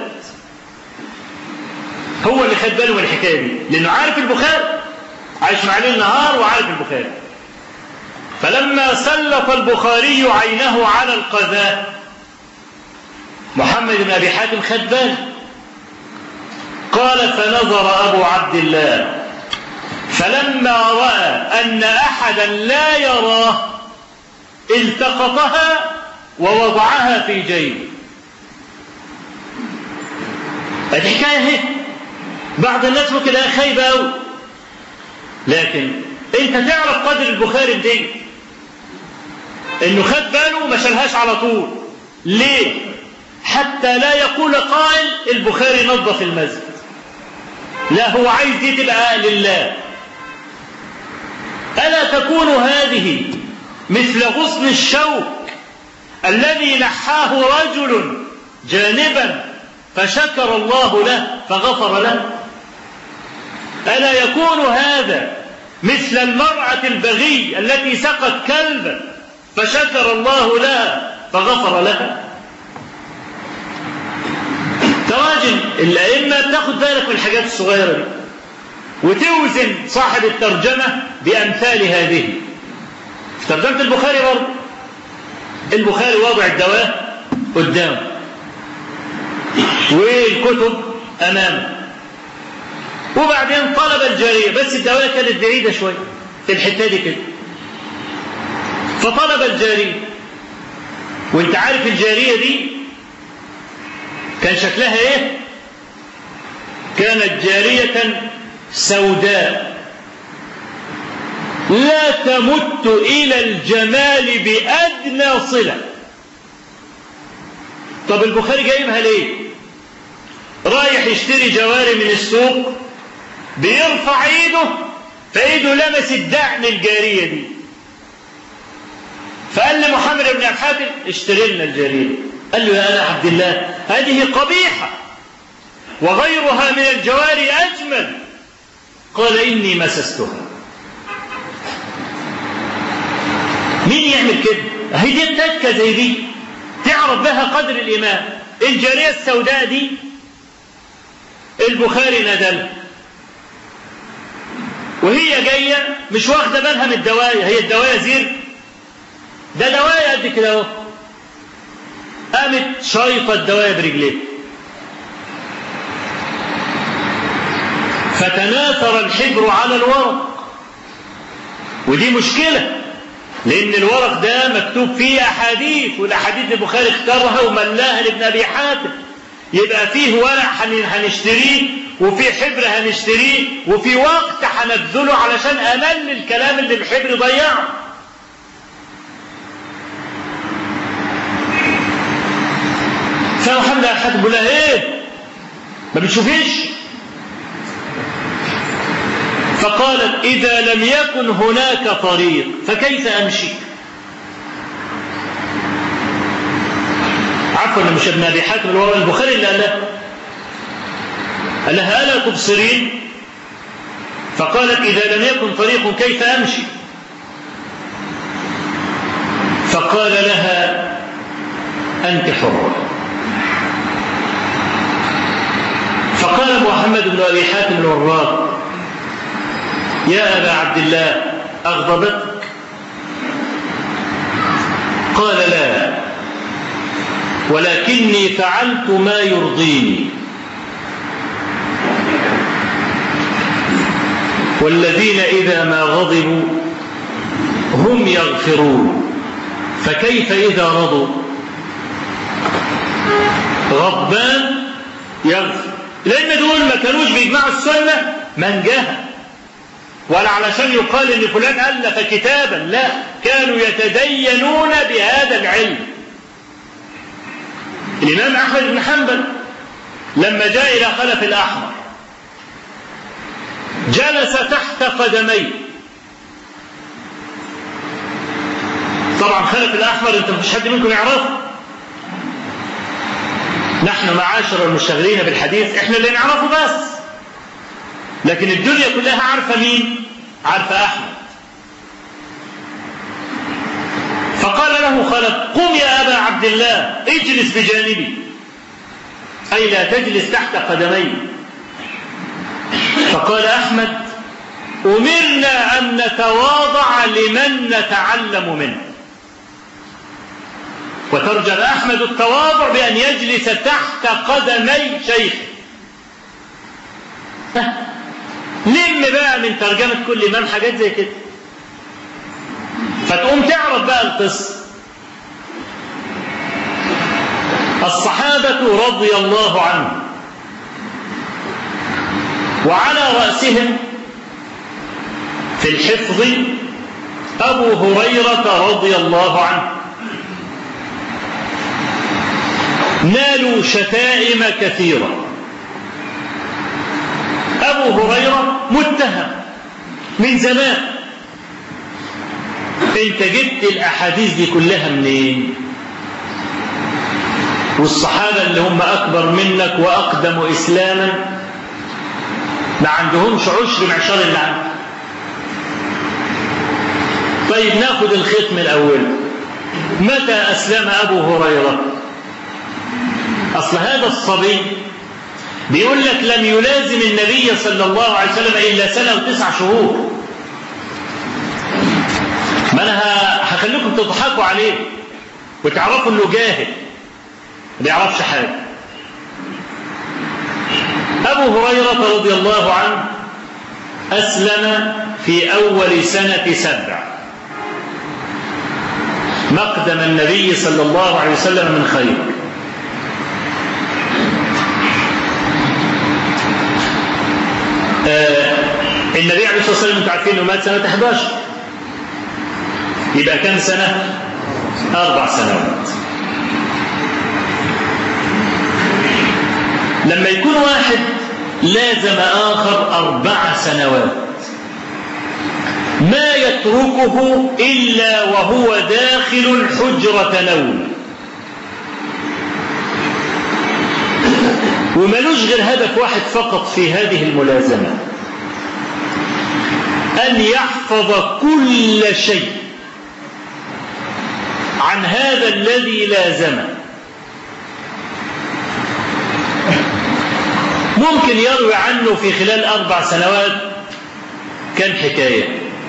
هو اللي خد باله من الحكاية دي لأنه عارف البخاري، عايش مع ليل نهار وعارف البخاري. فلما سلط البخاري عينه على القذاة محمد بن أبي حاتم خد باله. قال فنظر أبو عبد الله فلما رأى أن أحدا لا يراه التقطها ووضعها في جيبه. الحكاية هي بعض الناس ممكن لها خايبة أوي، لكن أنت تعرف قدر البخاري دي إنه خد باله وما شالهاش على طول. ليه؟ حتى لا يقول قائل البخاري نظف المسجد، لا، هو عايز دي تبقى لله. ألا تكون هذه مثل غصن الشوك الذي نحاه رجل جانبا فشكر الله له فغفر له؟ ألا يكون هذا مثل المرأة البغي التي سقت كلبا فشكر الله لها فغفر لها؟ تراجم الأئمة تاخد بالك من الحاجات الصغيرة دي وتوزن صاحب الترجمة بأمثال هذه. في ترجمة البخاري برضه البخاري وضع الدواء قدامه والكتب أمامه، وبعدين طلب الجارية، بس الدواء كانت بعيدة شوية في الحتة دي كده، فطلب الجارية. وانت عارف الجارية دي كان شكلها ايه؟ كانت جارية سوداء لا تمت إلى الجمال بأدنى صلة. طب البخاري جايبها ليه؟ رايح يشتري جواري من السوق، بيرفع ايده فايده لمس الدعن الجارية دي، فقال لمحمد بن أبي حاتم اشتري لنا الجارية. قال له يا أنا عبد الله هذه قبيحة وغيرها من الجواري أجمل. قال إني مسستها. مين يعمل كده؟ هي دي التكة زي دي تعرف بها قدر الإمام. الجارية السوداء دي البخاري ندلها وهي جاية مش واخدة بالها من الدواية. هي الدواية زير، ده دواية قد كده اهو، قامت شايطة الدواية برجليه فتناثر الحبر على الورق. ودي مشكلة لأن الورق ده مكتوب فيه أحاديث، والأحاديث البخاري اختارها وملاها لابن أبي حاتم، يبقى فيه ورق هنشتريه وفي حبر هنشتريه وفي وقت هنبذله علشان أمل الكلام اللي الحبر ضيعه. فمحمد أبي حاتم بيقول لها إيه؟ ما بتشوفيش؟ فقالت إذا لم يكن هناك طريق فكيف أمشي؟ عفوا مش ابن أبي حاتم اللي هو البخاري اللي قال لها قال لها ألا تبصرين؟ فقالت إذا لم يكن طريق كيف أمشي؟ فقال لها أنت حرة. فقال محمد بن أبي حاتم الوراق يا أبا عبد الله أغضبتك؟ قال لا، ولكني فعلت ما يرضيني، والذين إذا ما غضبوا هم يغفرون، فكيف إذا رضوا؟ غضبان يغفر، لأن دول ما كانوش بيجمعوا السنة منجاها، ولا علشان يقال ان فلان ألف كتابا، لا، كانوا يتدينون بهذا العلم. الإمام أحمد بن حنبل لما جاء إلى خلف الأحمر جلس تحت قدميه. طبعا خلف الأحمر انت مفيش حد منكم يعرفه، نحن معاشر المشتغلين بالحديث احنا اللي نعرفه بس، لكن الدنيا كلها عارفة مين؟ عارفة أحمد. فقال له خلف قم يا أبا عبد الله اجلس بجانبي، أي لا تجلس تحت قدمي. فقال أحمد أمرنا أن نتواضع لمن نتعلم منه. وترجم أحمد التواضع بأن يجلس تحت قدمي شيخه. لم بقى من ترجمة كل إمام حاجات زي كده، فتقوم تعرف بقى القصة. الصحابة رضي الله عنهم وعلى رأسهم في الحفظ أبو هريرة رضي الله عنه، نالوا شتائم كثيرة. أبو هريرة متهم من زمان، انت جبت الأحاديث دي كلها منين؟ والصحابة اللي هم أكبر منك وأقدم إسلاما ما عندهمش عشر معشار اللي عندك. طيب ناخد الخيط من الأول. متى أسلم أبو هريرة؟ أصل هذا الصبي بيقول لك لم يلازم النبي صلى الله عليه وسلم إلا سنة وتسع شهور. ما أنا هخليكم تضحكوا عليه وتعرفوا إنه جاهل ما بيعرفش حاجة. أبو هريرة رضي الله عنه أسلم في أول سنة سبع مقدم النبي صلى الله عليه وسلم من خير. آه النبي عليه الصلاة والسلام انتم عارفين انه مات سنة أحد عشر، يبقى كم سنة؟ أربع سنوات. لما يكون واحد لازم آخر أربع سنوات ما يتركه إلا وهو داخل حجرة نوم، وملوش غير هدف واحد فقط في هذه الملازمة، أن يحفظ كل شيء عن هذا الذي لازمه. ممكن يروي عنه في خلال أربع سنوات كم حكاية.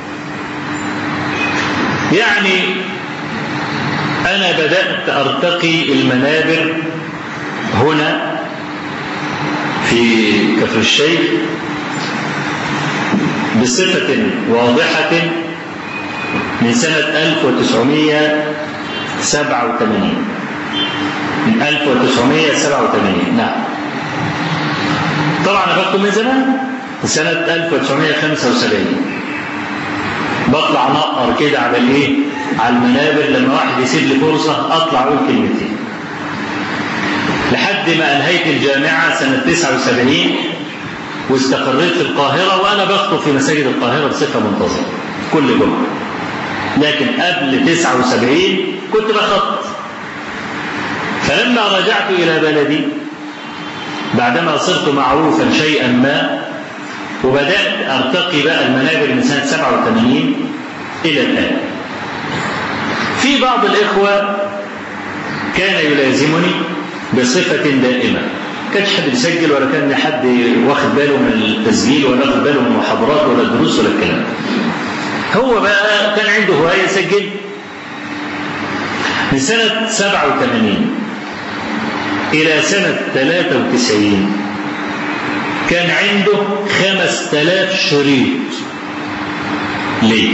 يعني أنا بدأت أرتقي المنابر هنا في كفر الشيخ بصفة واضحة من سنة ألف وتسعمائة وسبعة وثمانين. من ألف وتسعمائة وسبعة وثمانين. نعم. طبعا أنا بكتب من زمان، من سنة ألف وتسعمائة وخمسة وسبعين. بطلع نقر كده على الايه؟ على المنابر، لما واحد يسيب لي فرصة أطلع أقول كلمتين. لحد ما أنهيت الجامعة سنة تسعة وسبعين واستقريت في القاهرة، وأنا بخطب في مساجد القاهرة بصفة منتظمة كل جمعة. لكن قبل تسعة وسبعين كنت بخط. فلما رجعت إلى بلدي بعدما صرت معروفا شيئا ما، وبدأت أرتقي بقى المنابر من سنة سبعة وثمانين إلى الآن، في بعض الإخوة كان يلازمني بصفة دائمة. كانش حد بيسجل ولا كان حد واخد باله من التسجيل ولا واخد باله من المحاضرات ولا الدروس ولا الكلام. هو بقى كان عنده هواية يسجل. من سنة سبعة وثمانين إلى سنة ثلاثة وتسعين كان عنده خمس تلاف شريط. ليه؟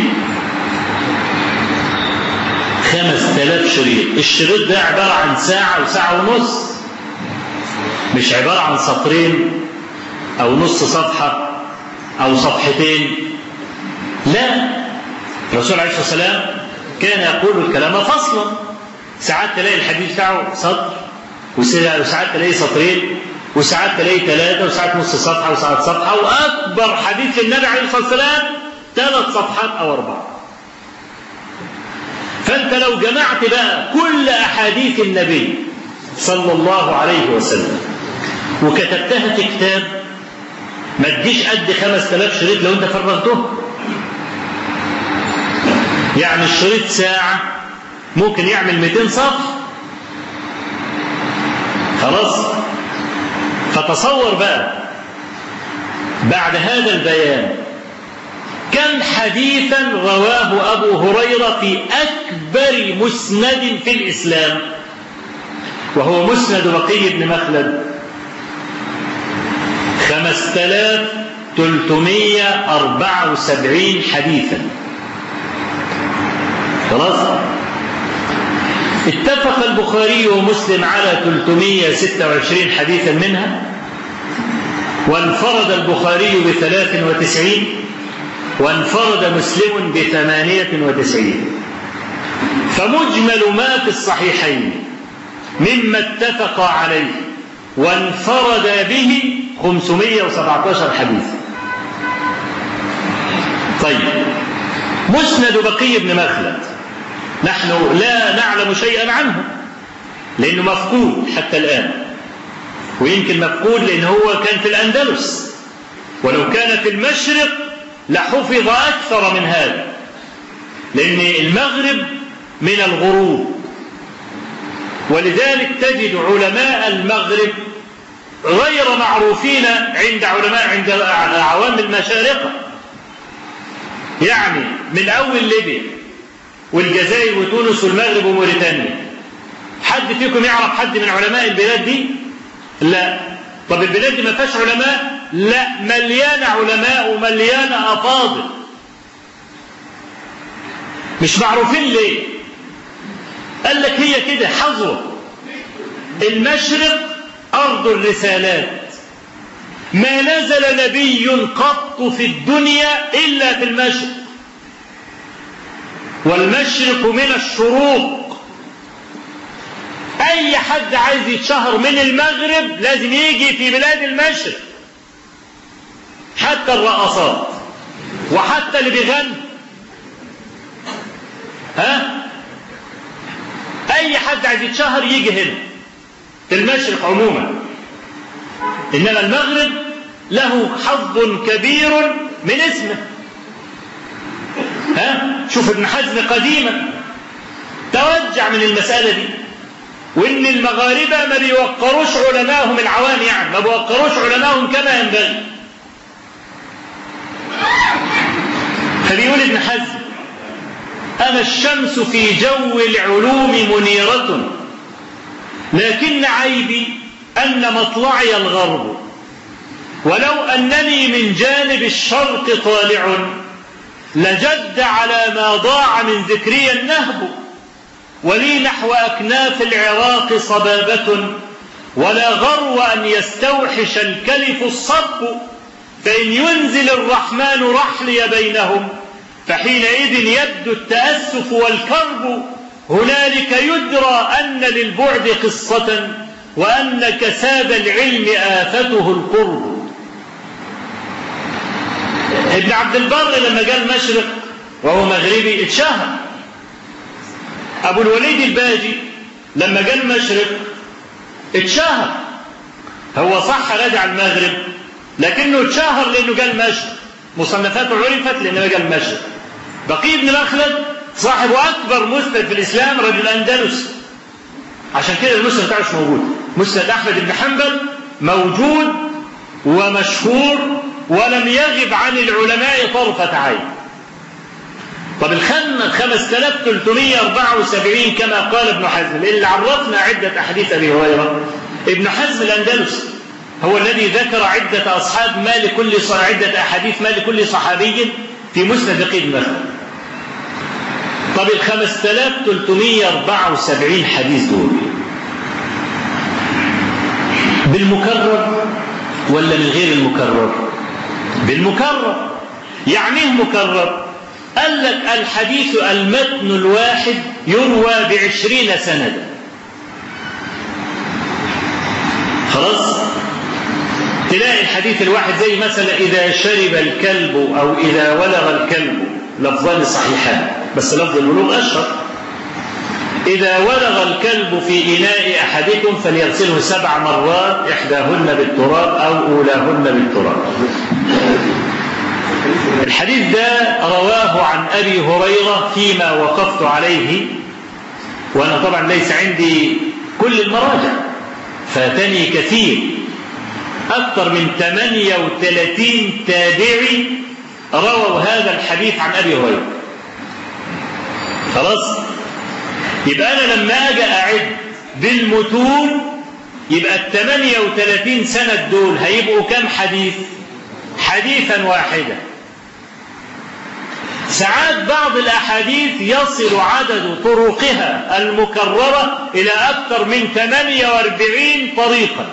خمس تلاف شريط. الشريط ده عبارة عن ساعة وساعة ونص، مش عبارة عن سطرين أو نص صفحة أو صفحتين. لا، الرسول عليه الصلاة والسلام كان يقول الكلام فصلا. ساعات تلاقي الحديث بتاعه سطر، وساعات تلاقي سطرين، وساعات تلاقي ثلاثة، وساعات نص صفحة، وساعات صفحة، وأكبر حديث النبي عليه الصلاة والسلام ثلاث صفحات أو أربعة. فأنت لو جمعت بقى كل أحاديث النبي صلى الله عليه وسلم وكتبتها في كتاب، ما تجيش قد خمس تلاف شريط لو أنت فرغته. يعني الشريط ساعة ممكن يعمل مئتين صفحة. خلاص؟ فتصور بقى بعد هذا البيان كم حديثا رواه أبو هريرة في أكبر مسند في الإسلام، وهو مسند بقي بن مخلد. خمسة آلاف وثلاثمائة وأربعة وسبعين حديثا. خلاص؟ اتفق البخاري ومسلم على ثلاثمائة وستة وعشرين حديثا منها، وانفرد البخاري بثلاث وتسعين، وانفرد مسلم بثمانية وتسعين. فمجمل ما في الصحيحين مما اتفق عليه وانفرد به خمسمائة وسبعة عشر حديث. طيب، مسند بقي بن مخلد نحن لا نعلم شيئا عنه لأنه مفقود حتى الآن، ويمكن مفقود لأنه هو كان في الأندلس، ولو كان في المشرق لحفظ أكثر من هذا، لأن المغرب من الغروب، ولذلك تجد علماء المغرب غير معروفين عند علماء عند عوام المشارقة. يعني من أول ليبيا والجزائر وتونس والمغرب وموريتانيا، حد فيكم يعرف حد من علماء البلاد دي؟ لا. طب البلاد دي ما فيهاش علماء؟ لا، مليانة علماء ومليانة أفاضل. مش معروفين ليه؟ قال لك هي كده حظوة. المشرق أرض الرسالات، ما نزل نبي قط في الدنيا إلا في المشرق، والمشرق من الشروق. أي حد عايز يتشهر من المغرب لازم يجي في بلاد المشرق، حتى الرقصات وحتى اللي بيغني. ها؟ أي حد عايز يتشهر يجي هنا في المشرق عموما. إنما المغرب له حظ كبير من اسمه. ها؟ شوف ابن حزم قديما توجع من المسألة دي، وإن المغاربة ما بيوقروش علماءهم العوام، يعني ما بيوقروش علماءهم كما ينبغي. فبيقول ابن حزم: أنا الشمس في جو العلوم منيرة، لكن عيبي أن مطلعي الغرب، ولو أنني من جانب الشرق طالع لجد على ما ضاع من ذكري النهب، ولي نحو أكناف العراق صبابة، ولا غرو أن يستوحش الكلف الصب، فإن ينزل الرحمن رحلي بينهم فحينئذ يبدو التأسف والكرب، هنالك يدرى أن للبعد قصة، وأن كساد العلم آفته القرب. ابن عبد البر لما جاء المشرق وهو مغربي اتشهر. أبو الوليد الباجي لما جاء المشرق اتشهر. هو صح رجع المغرب لكنه اتشهر لأنه جاء المشرق، مصنفاته عرفت لأنه جاء المشرق. بقي بن مخلد صاحب أكبر مسند في الإسلام رجل أندلس، عشان كده المسند بتاعه مش موجود. مسند أحمد بن حنبل موجود ومشهور ولم يغب عن العلماء طرفة عين. طب الخن خمسة آلاف وثلاثمائة وأربعة وسبعين كما قال ابن حزم اللي عرفنا عدة أحاديث أبي هريرة. ابن حزم الأندلس هو الذي ذكر عدة أصحاب ما لكل عدة أحاديث ما لكل صحابي في مسند بقي بن مخلد. طب ال خمسة آلاف وثلاثمائة وأربعة وسبعين حديث دول بالمكرر ولا من غير المكرر؟ بالمكرر. يعني ايه مكرر؟ قال لك الحديث المتن الواحد يروى بعشرين سندا. خلاص؟ تلاقي الحديث الواحد زي مثلا إذا شرب الكلب أو إذا ولغ الكلب، لفظان صحيحان بس لفظ البلوغ أشهر. إذا ولغ الكلب في إناء أحدكم فليغسله سبع مرات إحداهن بالتراب أو أولاهن بالتراب. الحديث ده رواه عن أبي هريرة فيما وقفت عليه، وأنا طبعا ليس عندي كل المراجع، فاتني كثير، أكثر من ثمانية وثلاثين تابعي رووا هذا الحديث عن أبي هريرة. خلاص؟ يبقى أنا لما أجي أعد بالمتون يبقى الثمانية وثلاثين سنة دول هيبقوا كم حديث؟ حديثا واحدا. ساعات بعض الأحاديث يصل عدد طرقها المكررة إلى أكثر من ثمانية وأربعين طريقا.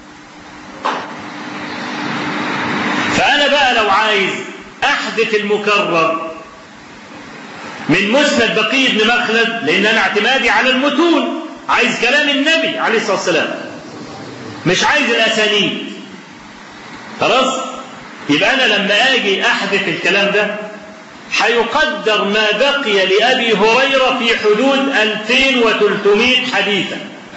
فأنا بقى لو عايز أحدث المكرر من مسند بقي بن مخلد، لأن أنا اعتمادي على المتون، عايز كلام النبي عليه الصلاة والسلام، مش عايز الأسانيد. خلاص؟ يبقى أنا لما أجي أحدث الكلام ده حيقدر ما بقي لأبي هريرة في حدود ألفين وثلاثمائة حديثا.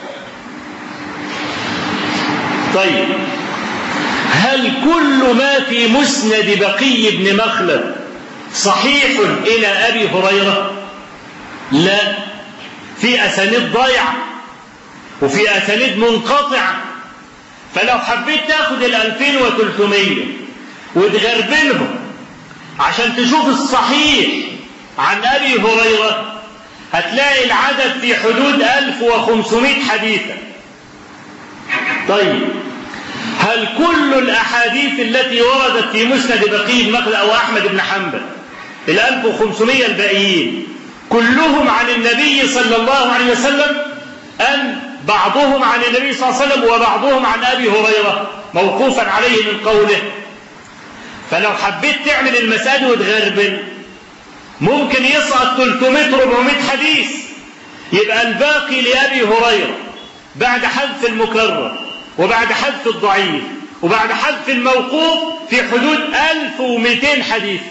طيب هل كل ما في مسند بقي بن مخلد صحيح إلى أبي هريرة؟ لا، في أسانيد ضايعة وفي أسانيد منقطعة. فلو حبيت تاخد الألفين وثلاثمائة وتغربلهم عشان تشوف الصحيح عن أبي هريرة هتلاقي العدد في حدود ألف وخمسمائة حديثا. طيب هل كل الأحاديث التي وردت في مسند بقي بن مخلد أو أحمد بن حنبل ال ألف وخمسمائة الباقيين كلهم عن النبي صلى الله عليه وسلم، أم بعضهم عن النبي صلى الله عليه وسلم وبعضهم عن أبي هريرة موقوفا عليه من قوله؟ فلو حبيت تعمل المسألة وتغربل ممكن يسقط ثلاثمائة أربعمائة حديث، يبقى الباقي لأبي هريرة بعد حذف المكرر وبعد حذف الضعيف وبعد حذف الموقوف في حدود ألف ومئتين حديث.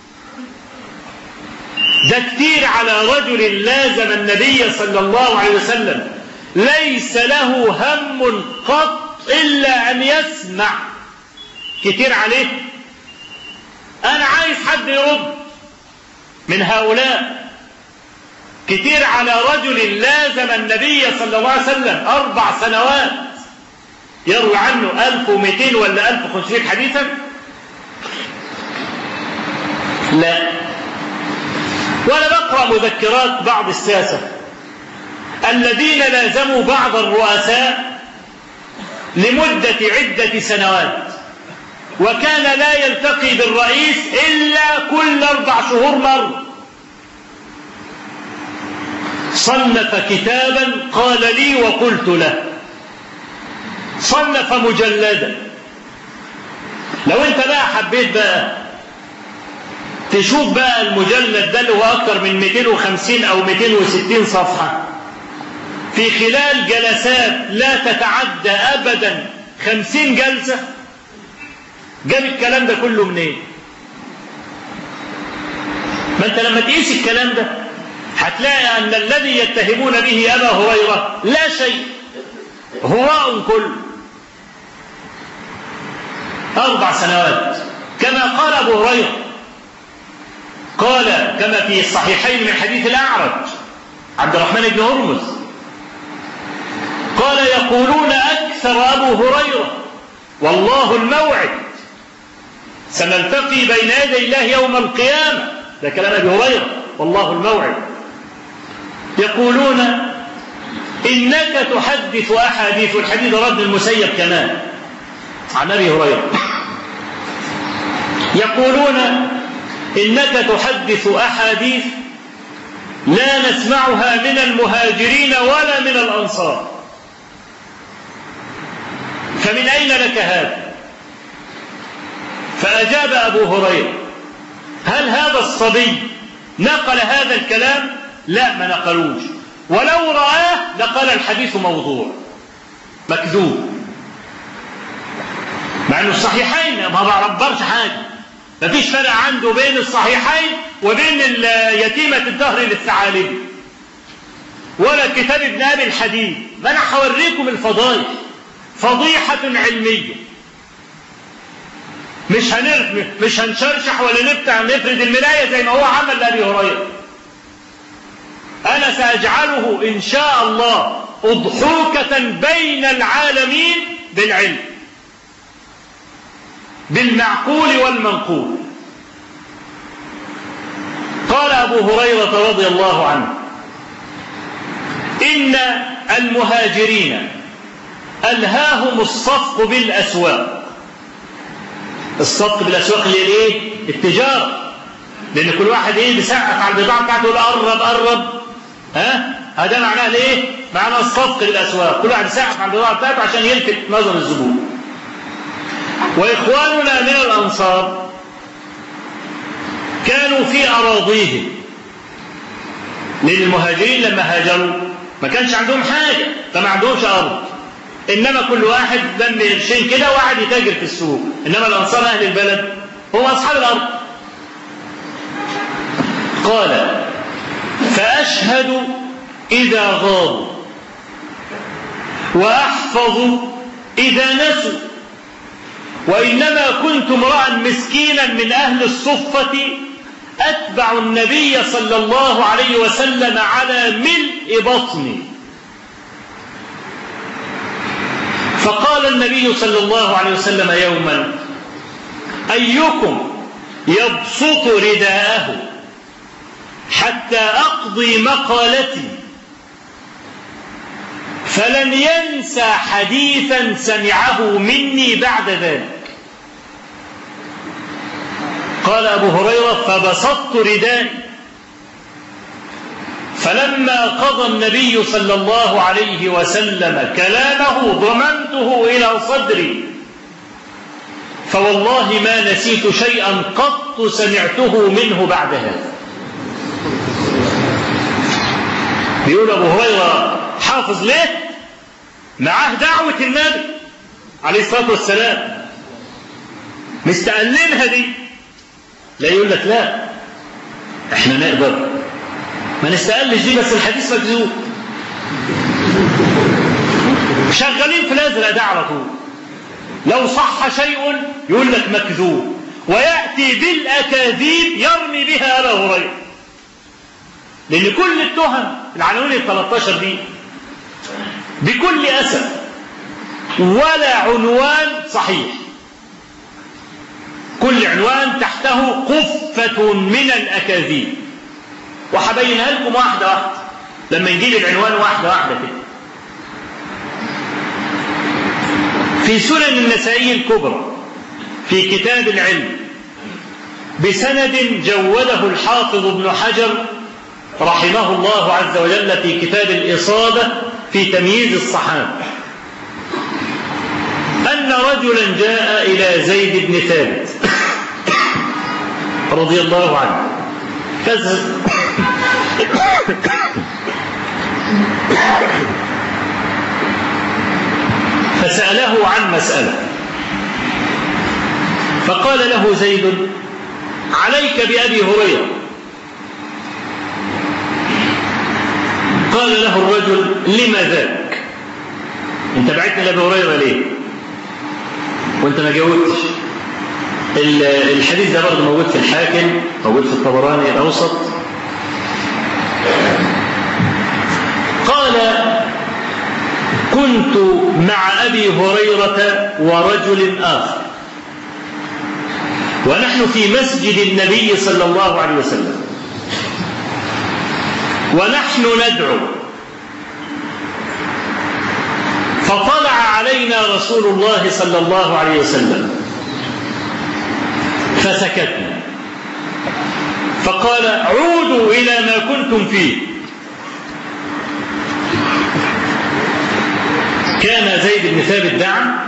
ده كتير على رجل لازم النبي صلى الله عليه وسلم ليس له هم قط إلا أن يسمع. كتير عليه. أنا عايز حد يرد من هؤلاء. كتير على رجل لازم النبي صلى الله عليه وسلم أربع سنوات يروي عنه ألف ومئتين ولا ألف وخمسمائة حديثا؟ لا. وأنا بقرأ مذكرات بعض الساسة الذين لازموا بعض الرؤساء لمدة عدة سنوات وكان لا يلتقي بالرئيس إلا كل أربع شهور مرة. صنف كتابا قال لي وقلت له، صنف مجلدا. لو انت بقى حبيت بقى تشوف بقى المجلد ده اللي هو أكثر من مئتين وخمسين أو مئتين وستين صفحة في خلال جلسات لا تتعدى أبدا خمسين جلسة، جاب الكلام ده كله منين؟ ما انت لما تقيس الكلام ده هتلاقي أن الذي يتهمون به أبا هريرة لا شيء، هراء كله. أربع سنوات كما قال أبو هريرة، قال كما في الصحيحين من حديث الأعرج عبد الرحمن بن هرمز قال: يقولون أكثر أبو هريرة والله الموعد، سنلتقي بين يدي الله يوم القيامة. ده كلام أبي هريرة، والله الموعد. يقولون إنك تحدث أحاديث، الحديث رواه ابن المسيب كمان عن أبي هريرة، يقولون إنك تحدث أحاديث لا نسمعها من المهاجرين ولا من الأنصار، فمن أين لك هذا؟ فأجاب أبو هريرة: هل هذا الصبي نقل هذا الكلام؟ لا، ما نقلوش، ولو رآه لقال الحديث موضوع مكذوب، مع أنه الصحيحين ما بعبرش حاجة، ما فيش فرق عنده بين الصحيحين وبين يتيمة الدهر للثعالبي ولا كتاب ابن أبي الحديد. ما أنا هوريكم الفضائح، فضيحة علمية، مش هنرف مش هنشرشح ولا نفتح نفرد المراية زي ما هو عمل لأبي هريرة. أنا سأجعله إن شاء الله أضحوكة بين العالمين بالعلم، بالمعقول والمنقول. قال أبو هريرة رضي الله عنه: إن المهاجرين ألهاهم الصفق بالأسواق. الصفق بالأسواق اللي ايه؟ التجارة، لأن كل واحد ايه بيسقف على البضاعة بتاعته يقول قرب قرب، ها؟ هذا معناه ايه؟ معناه الصفق بالأسواق، كل واحد يسقف على البضاعة بتاعته عشان يلفت نظر الزبون. وإخواننا من الأنصار كانوا في أراضيهم، لأن المهاجرين لما هاجروا ما كانش عندهم حاجة، فما عندهمش أرض، إنما كل واحد لم قرشين كده وقعد يتاجر في السوق. إنما الأنصار أهل البلد هم أصحاب الأرض. قال: فأشهد إذا غابوا وأحفظ إذا نسوا، وإنما كنت امرأ مسكينا من أهل الصفة أتبع النبي صلى الله عليه وسلم على ملء بطني. فقال النبي صلى الله عليه وسلم يوما: أيكم يبسط رداءه حتى أقضي مقالتي، فلن ينسى حديثا سمعه مني بعد ذلك. قال أبو هريرة: فبسطت ردائي، فلما قضى النبي صلى الله عليه وسلم كلامه ضمنته إلى صدري، فوالله ما نسيت شيئا قط سمعته منه بعد هذا. بيقول أبو هريرة حافظ ليه؟ معاه دعوة النبي عليه الصلاة والسلام، مستقلينها دي. لا يقول لك لا احنا نقدر ما نستقلش دي، بس الحديث مكذوب. شغالين في الازرق ده على طول، لو صح شيء يقول لك مكذوب، ويأتي بالأكاذيب يرمي بها أبا هريرة. لأن كل التهم العناوين الثلاثة دي بكل أسف ولا عنوان صحيح، كل عنوان تحته قفة من الأكاذيب، وحبينها لكم واحدة واحدة لما نجيب العنوان واحدة واحدة كده. في سنن النسائي الكبرى في كتاب العلم بسند جوده الحافظ ابن حجر رحمه الله عز وجل في كتاب الإصابة في تمييز الصحابة، أن رجلا جاء إلى زيد بن ثابت رضي الله عنه فسأله عن مسألة، فقال له زيد: عليك بأبي هريرة. قال له الرجل: لم ذاك؟ انت بعتني لأبي هريرة ليه وانت ما جاوبتش؟ الحديث ده برضه موجود في الحاكم، موجود في الطبراني الأوسط. قال: كنت مع أبي هريرة ورجل آخر ونحن في مسجد النبي صلى الله عليه وسلم ونحن ندعو، فطلع علينا رسول الله صلى الله عليه وسلم فسكتنا، فقال: عودوا إلى ما كنتم فيه. كان زيد بن ثابت دعا،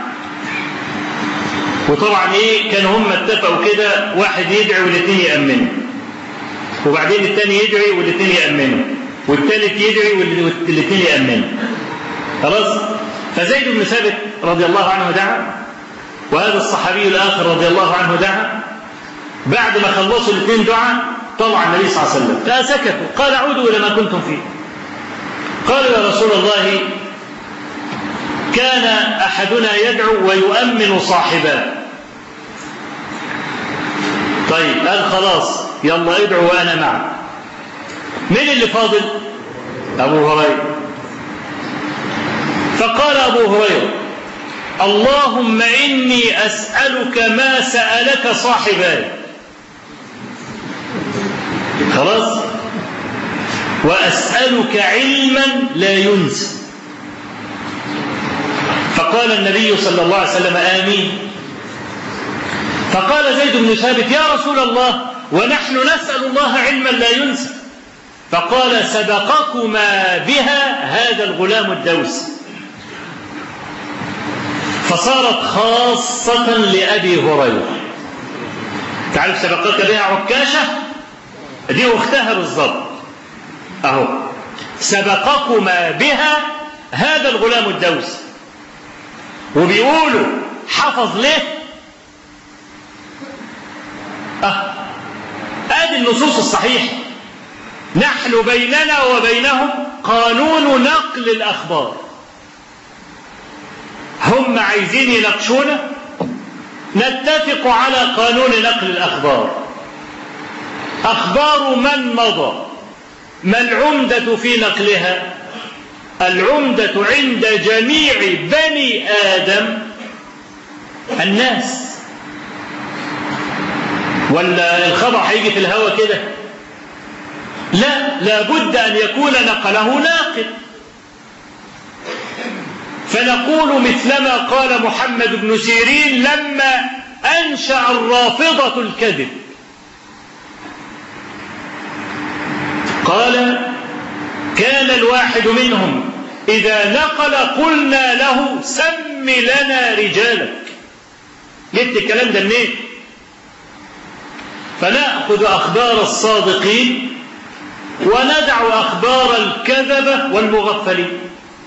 وطبعا ايه كانوا هم اتفقوا كده، واحد يدعي والاثنين يأمنوا، وبعدين الثاني يدعي والاثنين يأمنوا، والثالث يدعي والاثنين يأمنوا. خلاص؟ فزيد بن ثابت رضي الله عنه دعا، وهذا الصحابي الآخر رضي الله عنه دعا. بعد ما خلصوا الاثنين دعاء طلع النبي صلى الله عليه وسلم فسكتوا. قال: عودوا إلى ما كنتم فيه. قالوا: يا رسول الله، كان أحدنا يدعو ويؤمن صاحباه. طيب، قال: خلاص يلا ادعو وأنا معك. من اللي فاضل؟ أبو هريرة. فقال أبو هريرة: اللهم إني أسألك ما سألك صاحباي. خلاص؟ وأسألك علما لا ينسى. فقال النبي صلى الله عليه وسلم: آمين. فقال زيد بن ثابت: يا رسول الله، ونحن نسأل الله علما لا ينسى. فقال: سبقكما بها هذا الغلام الدوسي. فصارت خاصة لأبي هريرة. تعرف سبقك بها عكاشة؟ دي اختها بالضبط أهو، سبقكما بها هذا الغلام الدوسي. وبيقولوا حفظ ليه؟ أه آدي النصوص الصحيحة. نحن بيننا وبينهم قانون نقل الأخبار. هم عايزين يناقشونا، نتفق على قانون نقل الأخبار. أخبار من مضى، ما العمدة في نقلها؟ العمدة عند جميع بني آدم الناس. ولا الخبر هيجي في الهوى كده؟ لا، لابد أن يكون نقله ناقل. فنقول مثلما قال محمد بن سيرين لما أنشأ الرافضة الكذب، قال: كان الواحد منهم إذا نقل قلنا له: سم لنا رجالك. جبت الكلام ده منين؟ فنأخذ أخبار الصادقين وندع أخبار الكذبة والمغفلين.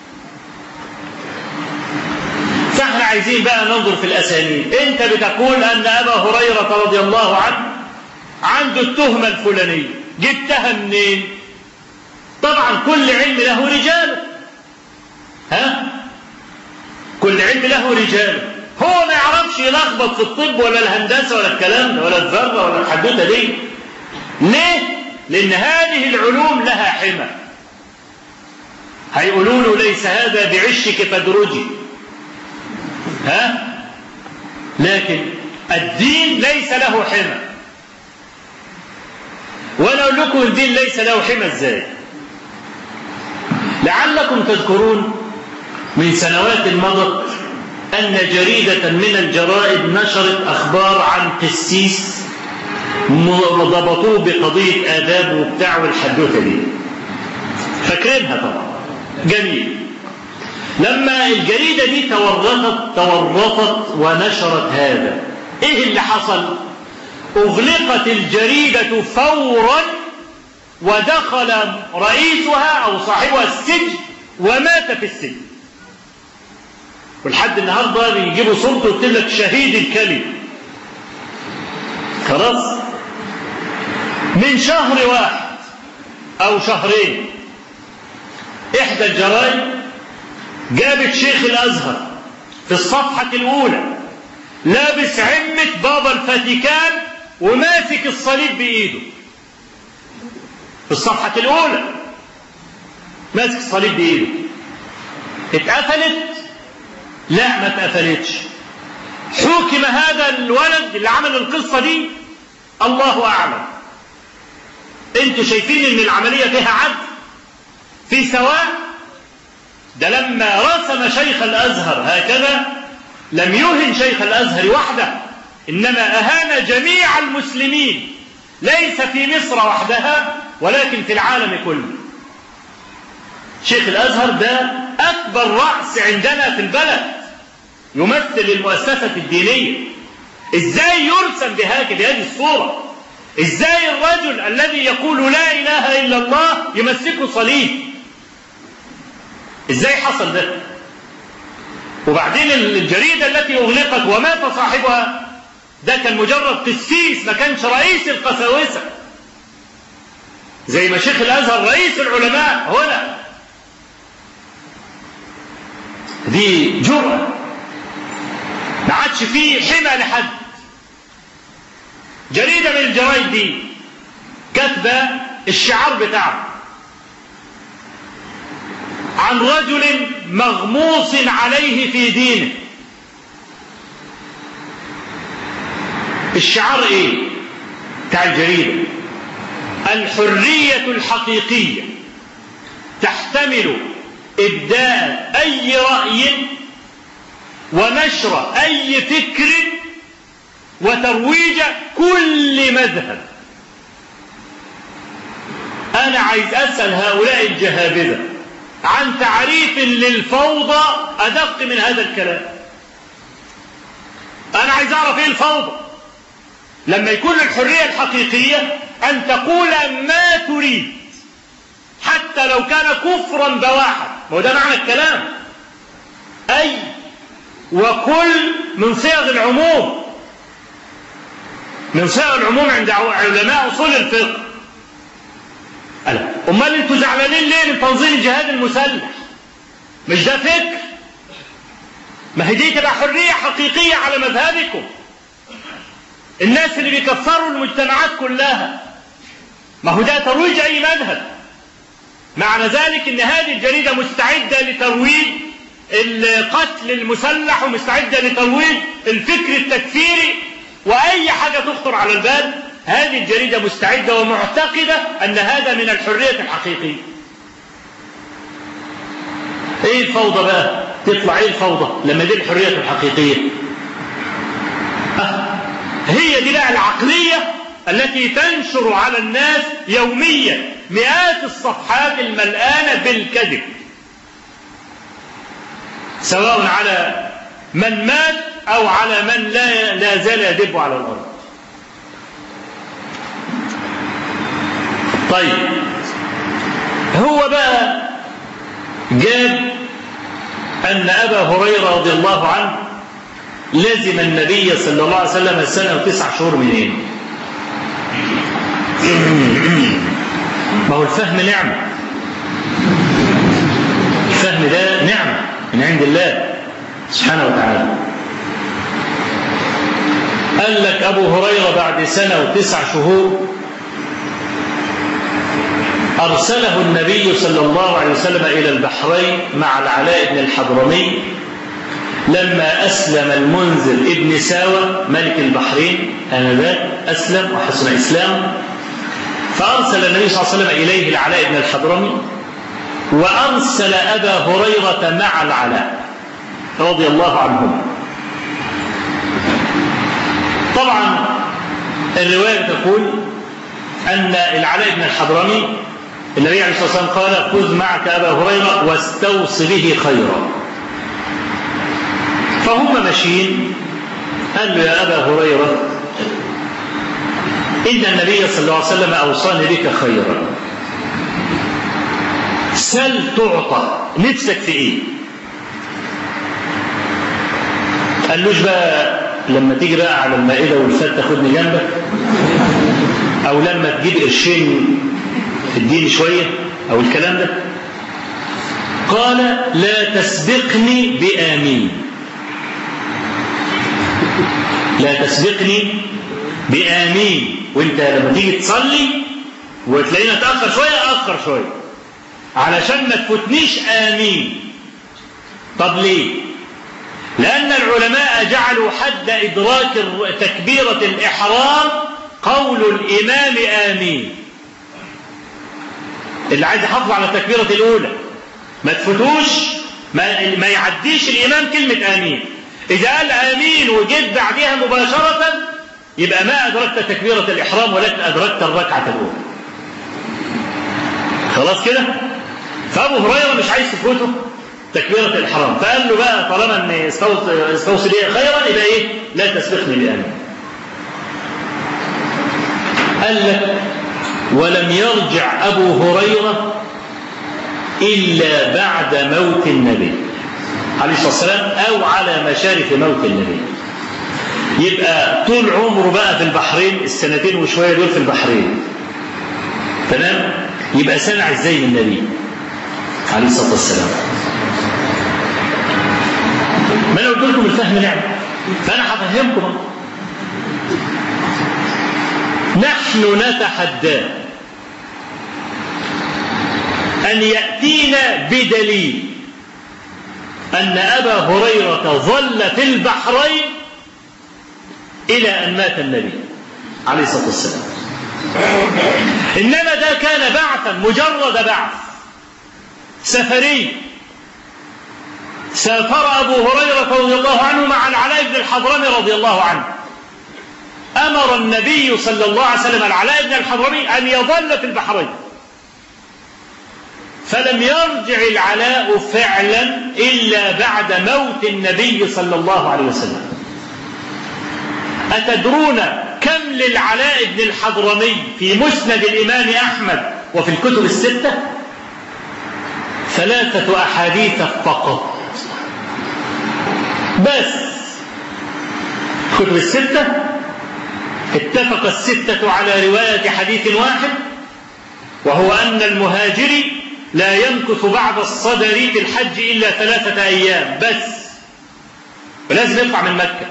فاحنا عايزين بقى ننظر في الأسانيد. انت بتقول أن أبا هريرة رضي الله عنه عنده التهمة الفلانية، جبتها منين؟ طبعا كل علم له رجال، ها؟ كل علم له رجال. هو ما يعرفش يلخبط في الطب ولا الهندسة ولا الكلام ده ولا الذرة ولا الحدوتة دي. ليه؟ لأن هذه العلوم لها حمى. هيقولوا له: ليس هذا بعشك فدرجي، ها؟ لكن الدين ليس له حمى. وأنا أقول لكم الدين ليس له حمى إزاي. لعلكم تذكرون من سنوات مضت أن جريدة من الجرائد نشرت أخبار عن قسيس ضبطوه بقضية آداب وبتاع والحدوثة دي، فاكرينها طبعا. جميل. لما الجريدة دي تورطت تورطت ونشرت هذا، ايه اللي حصل؟ اغلقت الجريدة فورا، ودخل رئيسها او صاحبها السجن ومات في السجن. ولحد النهارده بيجيبوا صورته ويكتب لك شهيد الكلمة. خلاص؟ من شهر واحد او شهرين احدى الجرائد جابت شيخ الازهر في الصفحة الاولى لابس عمة بابا الفاتيكان وماسك الصليب بايده. في الصفحة الاولى ماسك الصليب بايده. اتقفلت؟ لا ما اتقفلتش. حكم هذا الولد اللي عمل القصة دي الله اعلم. انتوا شايفين ان العملية فيها عدل، في سواء؟ ده لما رسم شيخ الازهر هكذا لم يهن شيخ الازهر وحده، انما اهان جميع المسلمين، ليس في مصر وحدها ولكن في العالم كله. شيخ الازهر ده اكبر رأس عندنا في البلد، يمثل المؤسسة الدينية. ازاي يرسم بهذه الصورة؟ ازاي الرجل الذي يقول لا اله الا الله يمسكه صليب؟ ازاي حصل ده؟ وبعدين الجريدة التي اغلقت ومات صاحبها ده كان مجرد قسيس، ما كانش رئيس القساوسة زي ما شيخ الازهر رئيس العلماء هنا. دي جرأة، ما عادش فيه حمى لحد. جريدة من الجرايد دي كاتبة الشعار بتاعه عن رجل مغموس عليه في دينه. الشعار ايه بتاع الجريدة؟ الحرية الحقيقية تحتمل إبداء أي رأي ونشر أي فكر وترويج كل مذهب. أنا عايز أسأل هؤلاء الجهابذة عن تعريف للفوضى أدق من هذا الكلام. أنا عايز أعرف إيه الفوضى؟ لما يكون الحرية الحقيقية أن تقول ما تريد حتى لو كان كفرا بواحا، ما هو ده معنى الكلام. أي وكل من صيغ العموم، من صيغ العموم عند علماء أصول الفقه. ألا أمال أنتوا زعلانين ليه من تنظيم الجهاد المسلح؟ مش ده فكر؟ ما هي دي تبقى حرية حقيقية على مذهبكم. الناس اللي بيكفروا المجتمعات كلها، ما هو ده ترويج أي مذهب. معنى ذلك أن هذه الجريدة مستعدة لترويج القتل المسلح ومستعدة لترويج الفكر التكفيري وأي حاجة تخطر على البال. هذه الجريدة مستعدة ومعتقدة أن هذا من الحرية الحقيقية. إيه الفوضى بقى؟ تطلع إيه الفوضى لما دي الحرية الحقيقية؟ أه. هي دي بقى العقلية التي تنشر على الناس يوميا مئات الصفحات الملآنة بالكذب، سواء على من مات أو على من لا, لا زال يدب على الأرض. طيب هو بقى جاب أن أبا هريرة رضي الله عنه لزم النبي صلى الله عليه وسلم سنة وتسع شهور منين؟ ما هو الفهم نعمة. الفهم ده نعمة من عند الله سبحانه وتعالى. قال لك أبو هريرة بعد سنة وتسع شهور أرسله النبي صلى الله عليه وسلم إلى البحرين مع العلاء بن الحضرمي لما أسلم المنذر ابن ساوى ملك البحرين آنذاك أسلم وحسن إسلام، فأرسل النبي صلى الله عليه وسلم إليه العلاء بن الحضرمي، وأرسل أبا هريرة مع العلاء رضي الله عنهم. طبعا الرواية تقول أن العلاء بن الحضرمي النبي عليه الصلاة والسلام قال خذ معك أبا هريرة واستوص به خيرا. فهم ماشيين قال له يا أبا هريرة إن النبي صلى الله عليه وسلم أوصاني بك خيرا، سل تعطى، نفسك في إيه؟ قال له بقى لما تيجي بقى على المائدة والفات تاخدني جنبك، أو لما تجيب قرشين تديني شوية، أو الكلام ده. قال لا تسبقني بآمين، لا تسبقني بآمين، وانت لما تيجي تصلي وتلاقينا تأخر شوية أخر شوية علشان ما تفوتنيش آمين. طب ليه؟ لأن العلماء جعلوا حد إدراك تكبيرة الإحرام قول الإمام آمين. اللي عايز يحافظ على التكبيرة الأولى ما تفوتوش، ما, ما يعديش الإمام كلمة آمين. إذا قال آمين وجيت بعدها مباشرة يبقى ما أدركت تكبيرة الإحرام ولكن أدركت الركعة الأولى. خلاص كده؟ فأبو هريرة مش عايز تفوته تكبيرة الإحرام، فقال له بقى طالما أن استوصي لي خيرا يبقى إيه؟ لا تسبقني بآمين. قال لك ولم يرجع أبو هريرة إلا بعد موت النبي عليه الصلاة والسلام أو على مشارف موت النبي. يبقى طول عمره بقى في البحرين، السنتين وشوية دول في البحرين، تمام؟ يبقى سمع ازاي من النبي عليه الصلاة والسلام؟ ما أنا قلت لكم الفهم نعم، فأنا هفهمكم. نحن نتحدى أن يأتينا بدليل أن أبا هريرة ظل في البحرين إلى أن مات النبي عليه الصلاة والسلام. إنما ده كان بعثا، مجرد بعث سفري. سافر أبو هريرة رضي الله عنه مع العلاء بن الحضرمي رضي الله عنه. أمر النبي صلى الله عليه وسلم العلاء بن الحضرمي أن يظل في البحرين، فلم يرجع العلاء فعلا إلا بعد موت النبي صلى الله عليه وسلم. أتدرون كم للعلاء بن الحضرمي في مسند الإمام أحمد وفي الكتب الستة؟ ثلاثة أحاديث فقط بس. الكتب الستة اتفق الستة على رواية حديث واحد، وهو أن المهاجر لا يمكث بعد الصدر في الحج إلا ثلاثة أيام بس، ولازم يطلع من مكة.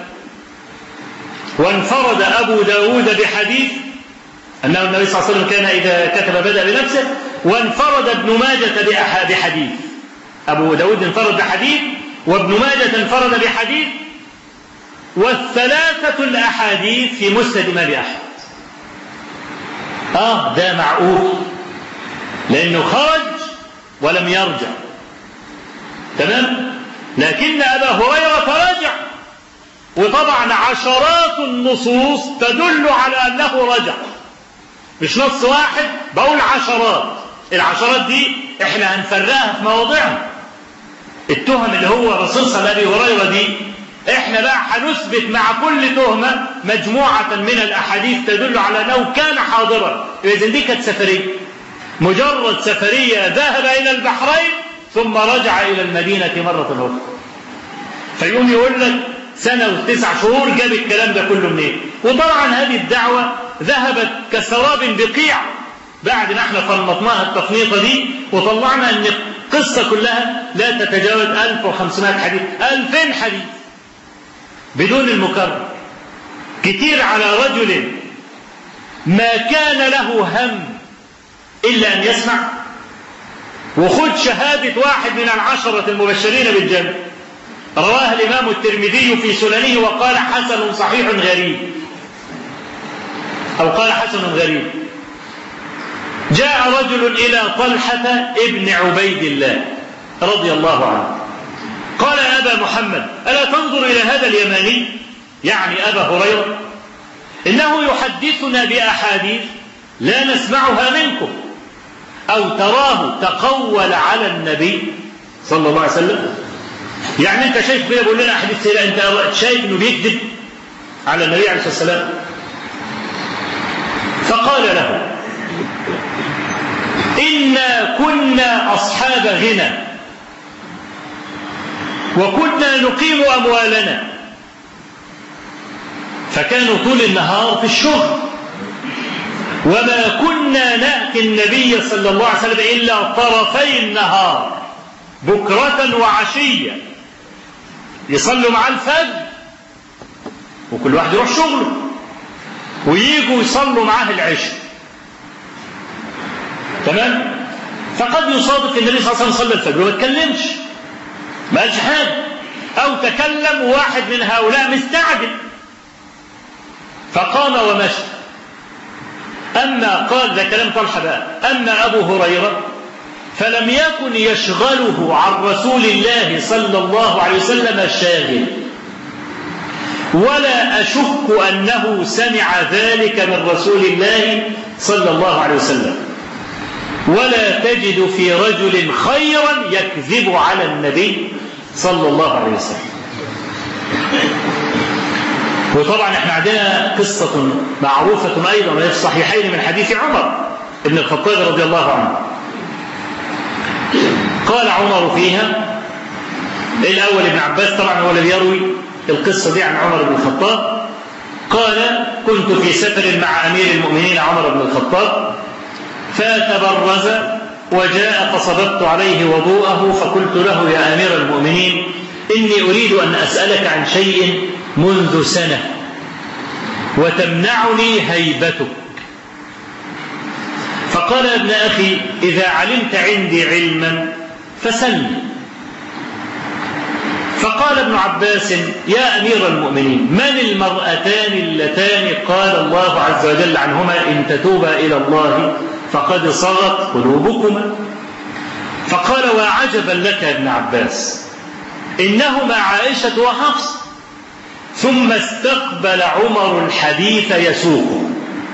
وانفرد أبو داود بحديث أنه النبي صلى الله عليه وسلم كان إذا كتب بدأ بنفسه، وانفرد ابن ماجة بحديث. أبو داود انفرد بحديث وابن ماجة انفرد بحديث، والثلاثة الأحاديث في مسند الإمام أحمد. آه ده معقول لأنه خرج ولم يرجع، تمام؟ لكن أبا هريرة رجع، وطبعا عشرات النصوص تدل على أنه رجع، مش نص واحد، بقول عشرات. العشرات دي احنا هنفرقها في مواضعها. التهم اللي هو رصصها لأبي هريرة دي احنا بقى هنثبت مع كل تهمة مجموعة من الأحاديث تدل على أنه كان حاضرا. إذا دي كانت سفرية، مجرد سفرية ذهب إلى البحرين ثم رجع إلى المدينة مرة أخرى. فيقوم يقول لك سنة وتسع شهور جاب الكلام ده كله منين؟ وطبعا هذه الدعوة ذهبت كسراب بقيع بعد ما احنا فنطناها التفنيطة دي وطلعنا أن القصة كلها لا تتجاوز ألف وخمسمائة حديث، ألفين حديث بدون المكرر. كتير على رجل ما كان له هم إلا أن يسمع. وخذ شهادة واحد من العشرة المبشرين بالجنة، رواه الإمام الترمذي في سننه وقال حسن صحيح غريب، أو قال حسن غريب. جاء رجل إلى طلحة ابن عبيد الله رضي الله عنه قال أبا أبا محمد ألا تنظر إلى هذا اليماني يعني أبا هريرة إنه يحدثنا بأحاديث لا نسمعها منكم أو تراه تقول على النبي صلى الله عليه وسلم. يعني أنت شايف كده بيقول لنا أحاديث لا أنت شايف إنه بيكذب على النبي عليه الصلاة والسلام. فقال له إنا كنا أصحاب غنى وكنا نقيم أموالنا، فكانوا طول النهار في الشغل، وما كنا نأتي النبي صلى الله عليه وسلم إلا طرفي النهار بكرة وعشية، يصلوا مع الفجر وكل واحد يروح شغله وييجوا يصلوا معاه العشاء. تمام؟ فقد يصادف النبي صلى الله عليه وسلم صلى الفجر وما تكلمش، ما قالش حاجة، أو تكلم واحد من هؤلاء مستعجل فقام ومشى. أما قال ده كلام طلحة بقى، أما أبو هريرة فلم يكن يشغله عن رسول الله صلى الله عليه وسلم شاغل، ولا أشك أنه سمع ذلك من رسول الله صلى الله عليه وسلم، ولا تجد في رجل خيرا يكذب على النبي صلى الله عليه وسلم. وطبعا احنا عندنا قصة معروفة أيضا في الصحيحين من حديث عمر بن الخطاب رضي الله عنه. قال عمر فيها، الأول ابن عباس طبعا هو الذي يروي القصة دي عن عمر بن الخطاب، قال كنت في سفر مع أمير المؤمنين عمر بن الخطاب فتبرز وجاء فصببت عليه وضوءه فقلت له يا أمير المؤمنين إني أريد أن أسألك عن شيء منذ سنة وتمنعني هيبتك. فقال يا ابن أخي إذا علمت عندي علما فسلني. فقال ابن عباس يا أمير المؤمنين من المرأتان اللتان قال الله عز وجل عنهما إن تتوبا إلى الله فقد صغت قلوبكما؟ فقال وعجبا لك يا ابن عباس إنهما عائشة وحفص. ثم استقبل عمر الحديث يسوق.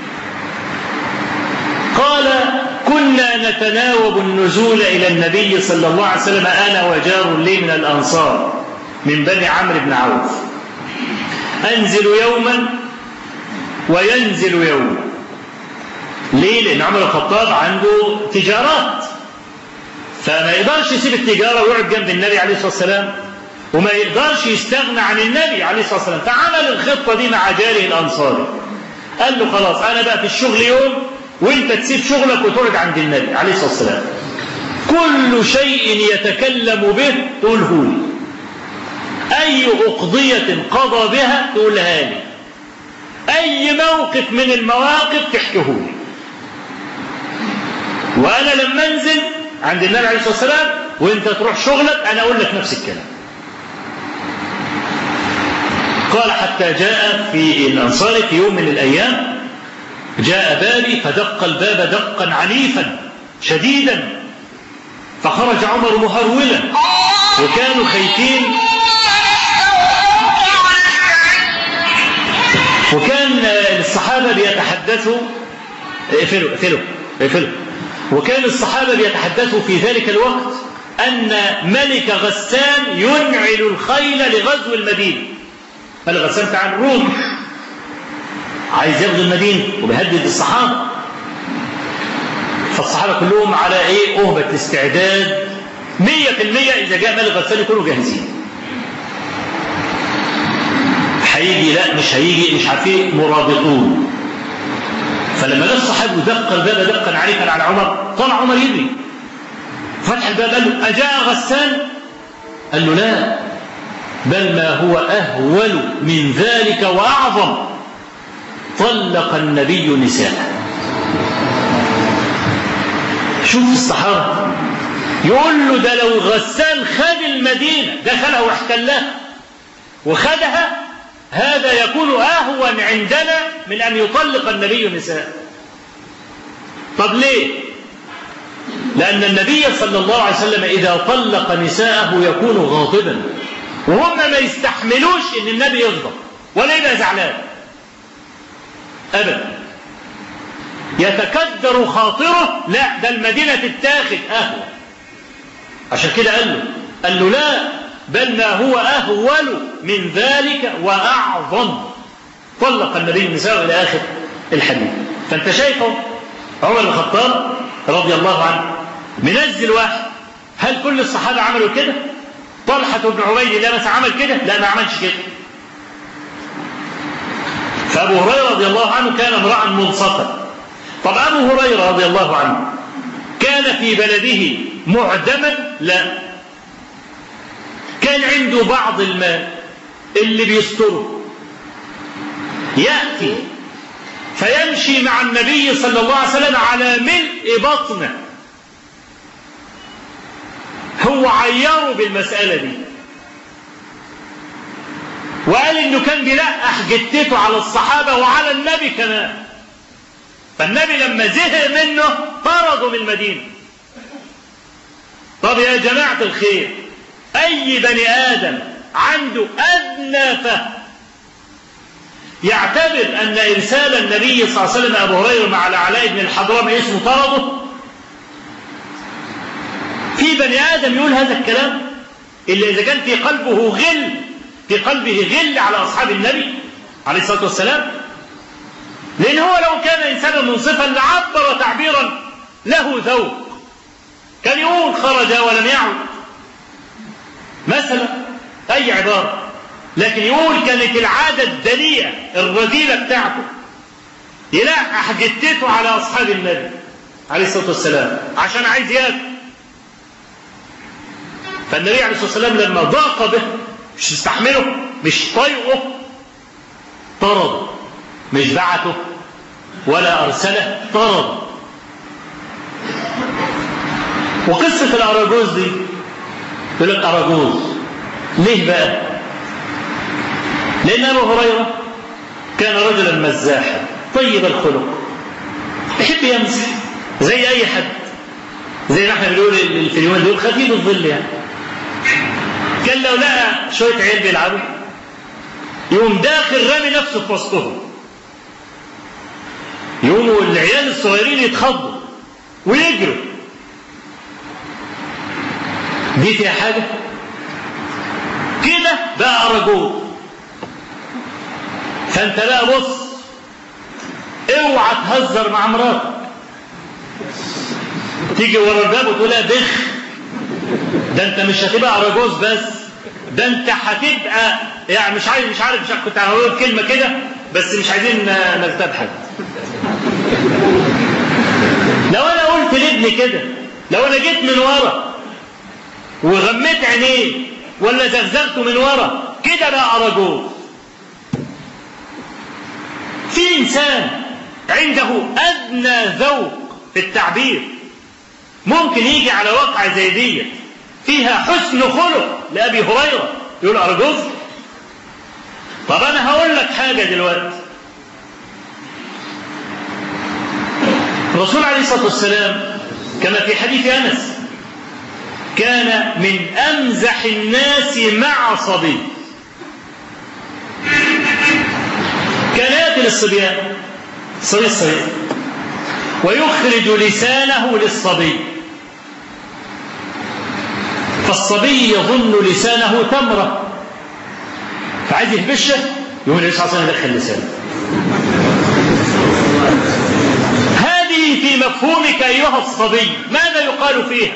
قال كنا نتناوب النزول إلى النبي صلى الله عليه وسلم أنا وجار لي من الأنصار من بني عمرو بن عوف، أنزل يوما وينزل يوما. ليه؟ لأن عمر الخطاب عنده تجارات، فما يقدرش يسيب التجارة ويقعد جنب النبي عليه الصلاة والسلام، وما يقدرش يستغنى عن النبي عليه الصلاة والسلام. فعمل الخطة دي مع جاره الأنصاري، قال له خلاص أنا بقى في الشغل يوم وانت تسيب شغلك وتقعد عند النبي عليه الصلاة والسلام، كل شيء يتكلم به تقوله لي، أي أقضية قضى بها تقولها لي، أي موقف من المواقف تحكيه لي، وأنا لما أنزل عند النبي عليه الصلاة والسلام وانت تروح شغلك أنا أقول لك نفس الكلام. قال حتى جاء في الأنصار في يوم من الأيام جاء بابي فدق الباب دقا عنيفا شديدا، فخرج عمر مهرولا وكانوا خايفين، وكان الصحابة بيتحدثوا اقفلوا اقفلوا اقفلوا وكان الصحابة بيتحدثوا في ذلك الوقت أن ملك غسان ينعل الخيل لغزو المدينة. ملك غسان بتاع الروم عايز يغزو المدينة وبيهدد الصحابة، فالصحابة كلهم على ايه أهبة استعداد مية في المية إذا جاء ملك غسان يكونوا جاهزين. هيجي لا مش هيجي مش عارفين مرابطون. فلما جاء الصحابة دق الباب دقا عنيفا على عمر طلع عمر يجري، فتح الباب قال له أجاء غسان؟ قال له لا، بل ما هو أهول من ذلك وأعظم، طلق النبي نساءه. شوف الصحابة يقول له ده لو غسان خد المدينة دخلها واحتلها وخدها هذا يكون أهون عندنا من أن يطلق النبي نساءه. طب ليه؟ لأن النبي صلى الله عليه وسلم إذا طلق نساءه يكون غاضبا وهم ما يستحملوش ان النبي يغضب ولا يبقى زعلان ابدا، يتكدر خاطره، لا ده المدينة تتاخد أهوى. عشان كده قال له قال له لا بل ما هو أهول من ذلك وأعظم. طلق النبي النساء إلى آخر الحديث. فأنت شايفه عمر بن الخطاب رضي الله عنه منزل واحد. هل كل الصحابة عملوا كده؟ طلحة بن عبيد الله مثلا عمل كده؟ لا ما عملش كده. فأبو هريرة رضي الله عنه كان امرأ منصفا. طب أبو هريرة رضي الله عنه كان في بلده معدما؟ لا، كان عنده بعض المال اللي بيستره، يأتي فيمشي مع النبي صلى الله عليه وسلم على ملء بطنه. هو عيره بالمسألة دي وقال إنه كان بيلقح جتته على الصحابة وعلى النبي كمان. فالنبي لما زهق منه طرده من المدينة. طب يا جماعة الخير، أي بني آدم عنده أدنى فهم يعتبر أن إرسال النبي صلى الله عليه وسلم أبو هريرة مع العلاء بن الحضرمي اسمه طرده؟ في بني آدم يقول هذا الكلام إلا إذا كان في قلبه غل، في قلبه غل على أصحاب النبي عليه الصلاة والسلام. لأن هو لو كان إنسانا منصفا لعبر تعبيرا له ذوق، كان يقول خرج ولم يعد مثلا أي عبارة، لكن يقول كانت العادة الدنيئة الرذيلة بتاعته يلقح جتته على أصحاب النبي عليه الصلاة والسلام عشان عايز ياكل. فالنبي عليه الصلاة والسلام لما ضاق به مش استحمله، مش طيقه، طرده، مش بعته ولا أرسله، طرد. وقصة الأراجوز دي يقول لك أراجوز ليه بقى؟ لأن أبو هريرة كان رجلا مزاحا طيب الخلق، يحب يمزح زي أي حد، زي ما احنا بنقول في اليومين دول خفيف الظل يعني. كان لو لقى شوية عيال بيلعبوا يقوم داخل رامي نفسه في وسطهم، يقوموا العيال الصغيرين يتخضوا ويجروا. دي فيها حاجة كده بقى رجل. فانت بقى بص، اوعى تهزر مع مراتك، تيجي ورا الباب وتقول لها بخ، ده انت مش هتبقى رجوز بس، ده انت هتبقى يعني مش عارف مش عارف مش عارف كنت هقول كلمه كده بس مش عايزين نغتاب حد. لو انا قلت لابني كده، لو انا جيت من ورا وغميت عينيه ولا زغزغته من ورا كده بقى رجوز. في انسان عنده ادنى ذوق في التعبير ممكن يجي على واقع زي دي فيها حسن خلق لأبي هريرة يقول أرجوز. طب أنا هقول لك حاجة دلوقتي. الرسول عليه الصلاة والسلام كما في حديث أنس كان من أمزح الناس مع صبي. كان يأتي للصبيان صبي الصغير ويخرج لسانه للصبي، فالصبي يظن لسانه تمرة فعايز يهبشه، يقول النبي صلى الله عليه وسلم دخل لسانه. هذه في مفهومك أيها الصبي ماذا يقال فيها؟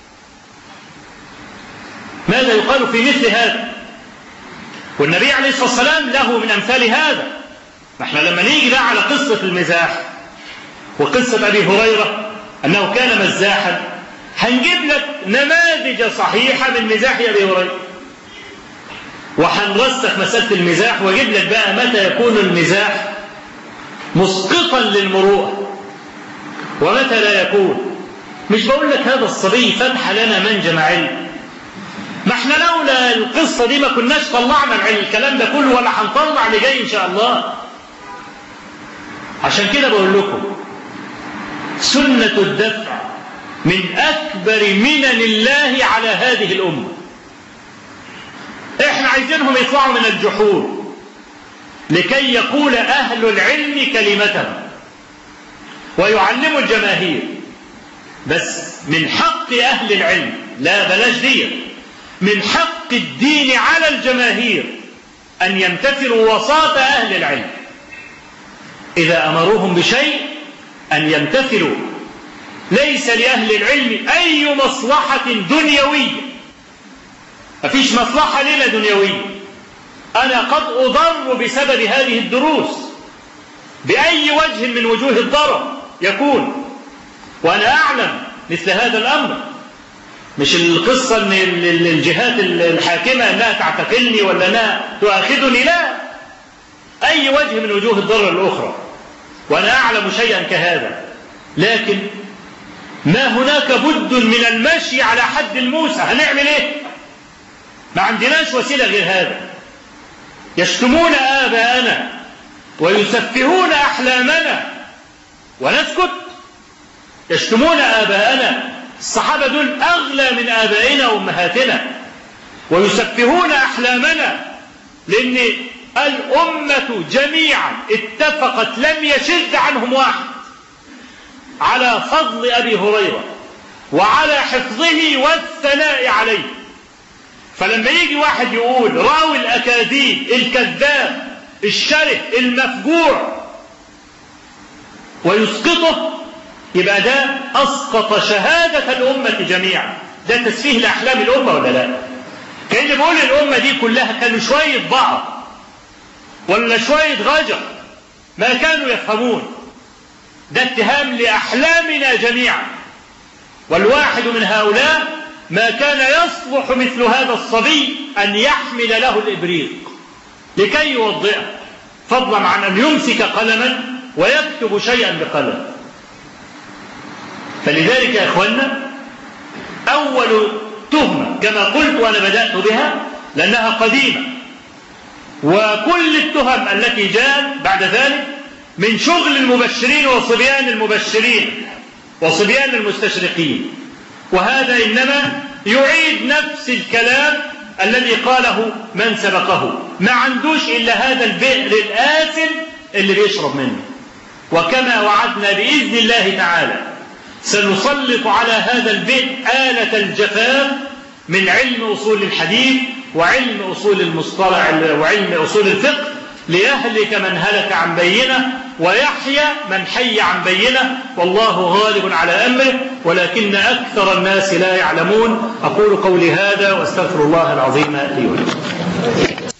ماذا يقال في مثل هذا؟ والنبي عليه الصلاة والسلام له من أمثال هذا. نحن لما نيجي بقى على قصة المزاح وقصة أبي هريرة أنه كان مزاحا، هنجيب لك نماذج صحيحة من مزاح أبي هريرة، وهنرسخ مسألة المزاح وأجيب لك بقى متى يكون المزاح مسقطا للمروءة ومتى لا يكون. مش بقول لك هذا الصبي فتح لنا منجم علم، ما احنا لولا القصة دي ما كناش طلعنا الكلام ده كله ولا هنطلع اللي جاي إن شاء الله. عشان كده بقول لكم سنة الدفع من أكبر منن الله على هذه الأمة. إحنا عايزينهم يطلعوا من الجحور لكي يقول أهل العلم كلمتهم ويعلموا الجماهير. بس من حق أهل العلم، لا بلاش دي، من حق الدين على الجماهير أن يمتثلوا وساط أهل العلم. إذا أمروهم بشيء أن يمتثلوا. ليس لأهل العلم أي مصلحة دنيوية، مفيش مصلحة لنا دنيوية. أنا قد أضر بسبب هذه الدروس بأي وجه من وجوه الضرر يكون، وأنا أعلم مثل هذا الأمر. مش القصة أن الجهات الحاكمة أنها تعتقلني ولا أنها تؤاخذني، لا، أي وجه من وجوه الضرر الأخرى، وأنا أعلم شيئا كهذا. لكن ما هناك بد من المشي على حد الموسى. هنعمل إيه؟ ما عندناش وسيلة غير هذا. يشتمون آباءنا ويسفهون أحلامنا ونسكت؟ يشتمون آباءنا، الصحابة دول أغلى من آبائنا وأمهاتنا، ويسفهون أحلامنا، لأن الأمة جميعا اتفقت لم يشذ عنهم واحد على فضل أبي هريرة وعلى حفظه والثناء عليه. فلما يجي واحد يقول راوي الأكاذيب الكذاب الشره المفجوع ويسقطه، يبقى ده أسقط شهادة الأمة جميعا. ده تسفيه لأحلام الأمة ولا لا؟ كأن بيقول الأمة دي كلها كانوا شوية بعض ولا شوية غجر ما كانوا يفهمون. ده اتهام لأحلامنا جميعا، والواحد من هؤلاء ما كان يصلح مثل هذا الصبي أن يحمل له الإبريق لكي يوضعه، فضلا عن أن يمسك قلما ويكتب شيئا بقلم. فلذلك يا إخوانا، أول تهمة كما قلت وأنا بدأت بها لأنها قديمة، وكل التهم التي جاءت بعد ذلك من شغل المبشرين وصبيان المبشرين وصبيان المستشرقين، وهذا إنما يعيد نفس الكلام الذي قاله من سبقه. ما عندوش إلا هذا البئر الآثم اللي بيشرب منه. وكما وعدنا بإذن الله تعالى سنسلط على هذا البئر آلة الجفاف من علم أصول الحديث وعلم أصول المصطلح وعلم أصول الفقه، ليهلك من هلك عن بينه ويحيى من حي عن بينه، والله غالب على أمره ولكن أكثر الناس لا يعلمون. أقول قولي هذا وأستغفر الله العظيم لي ولكم.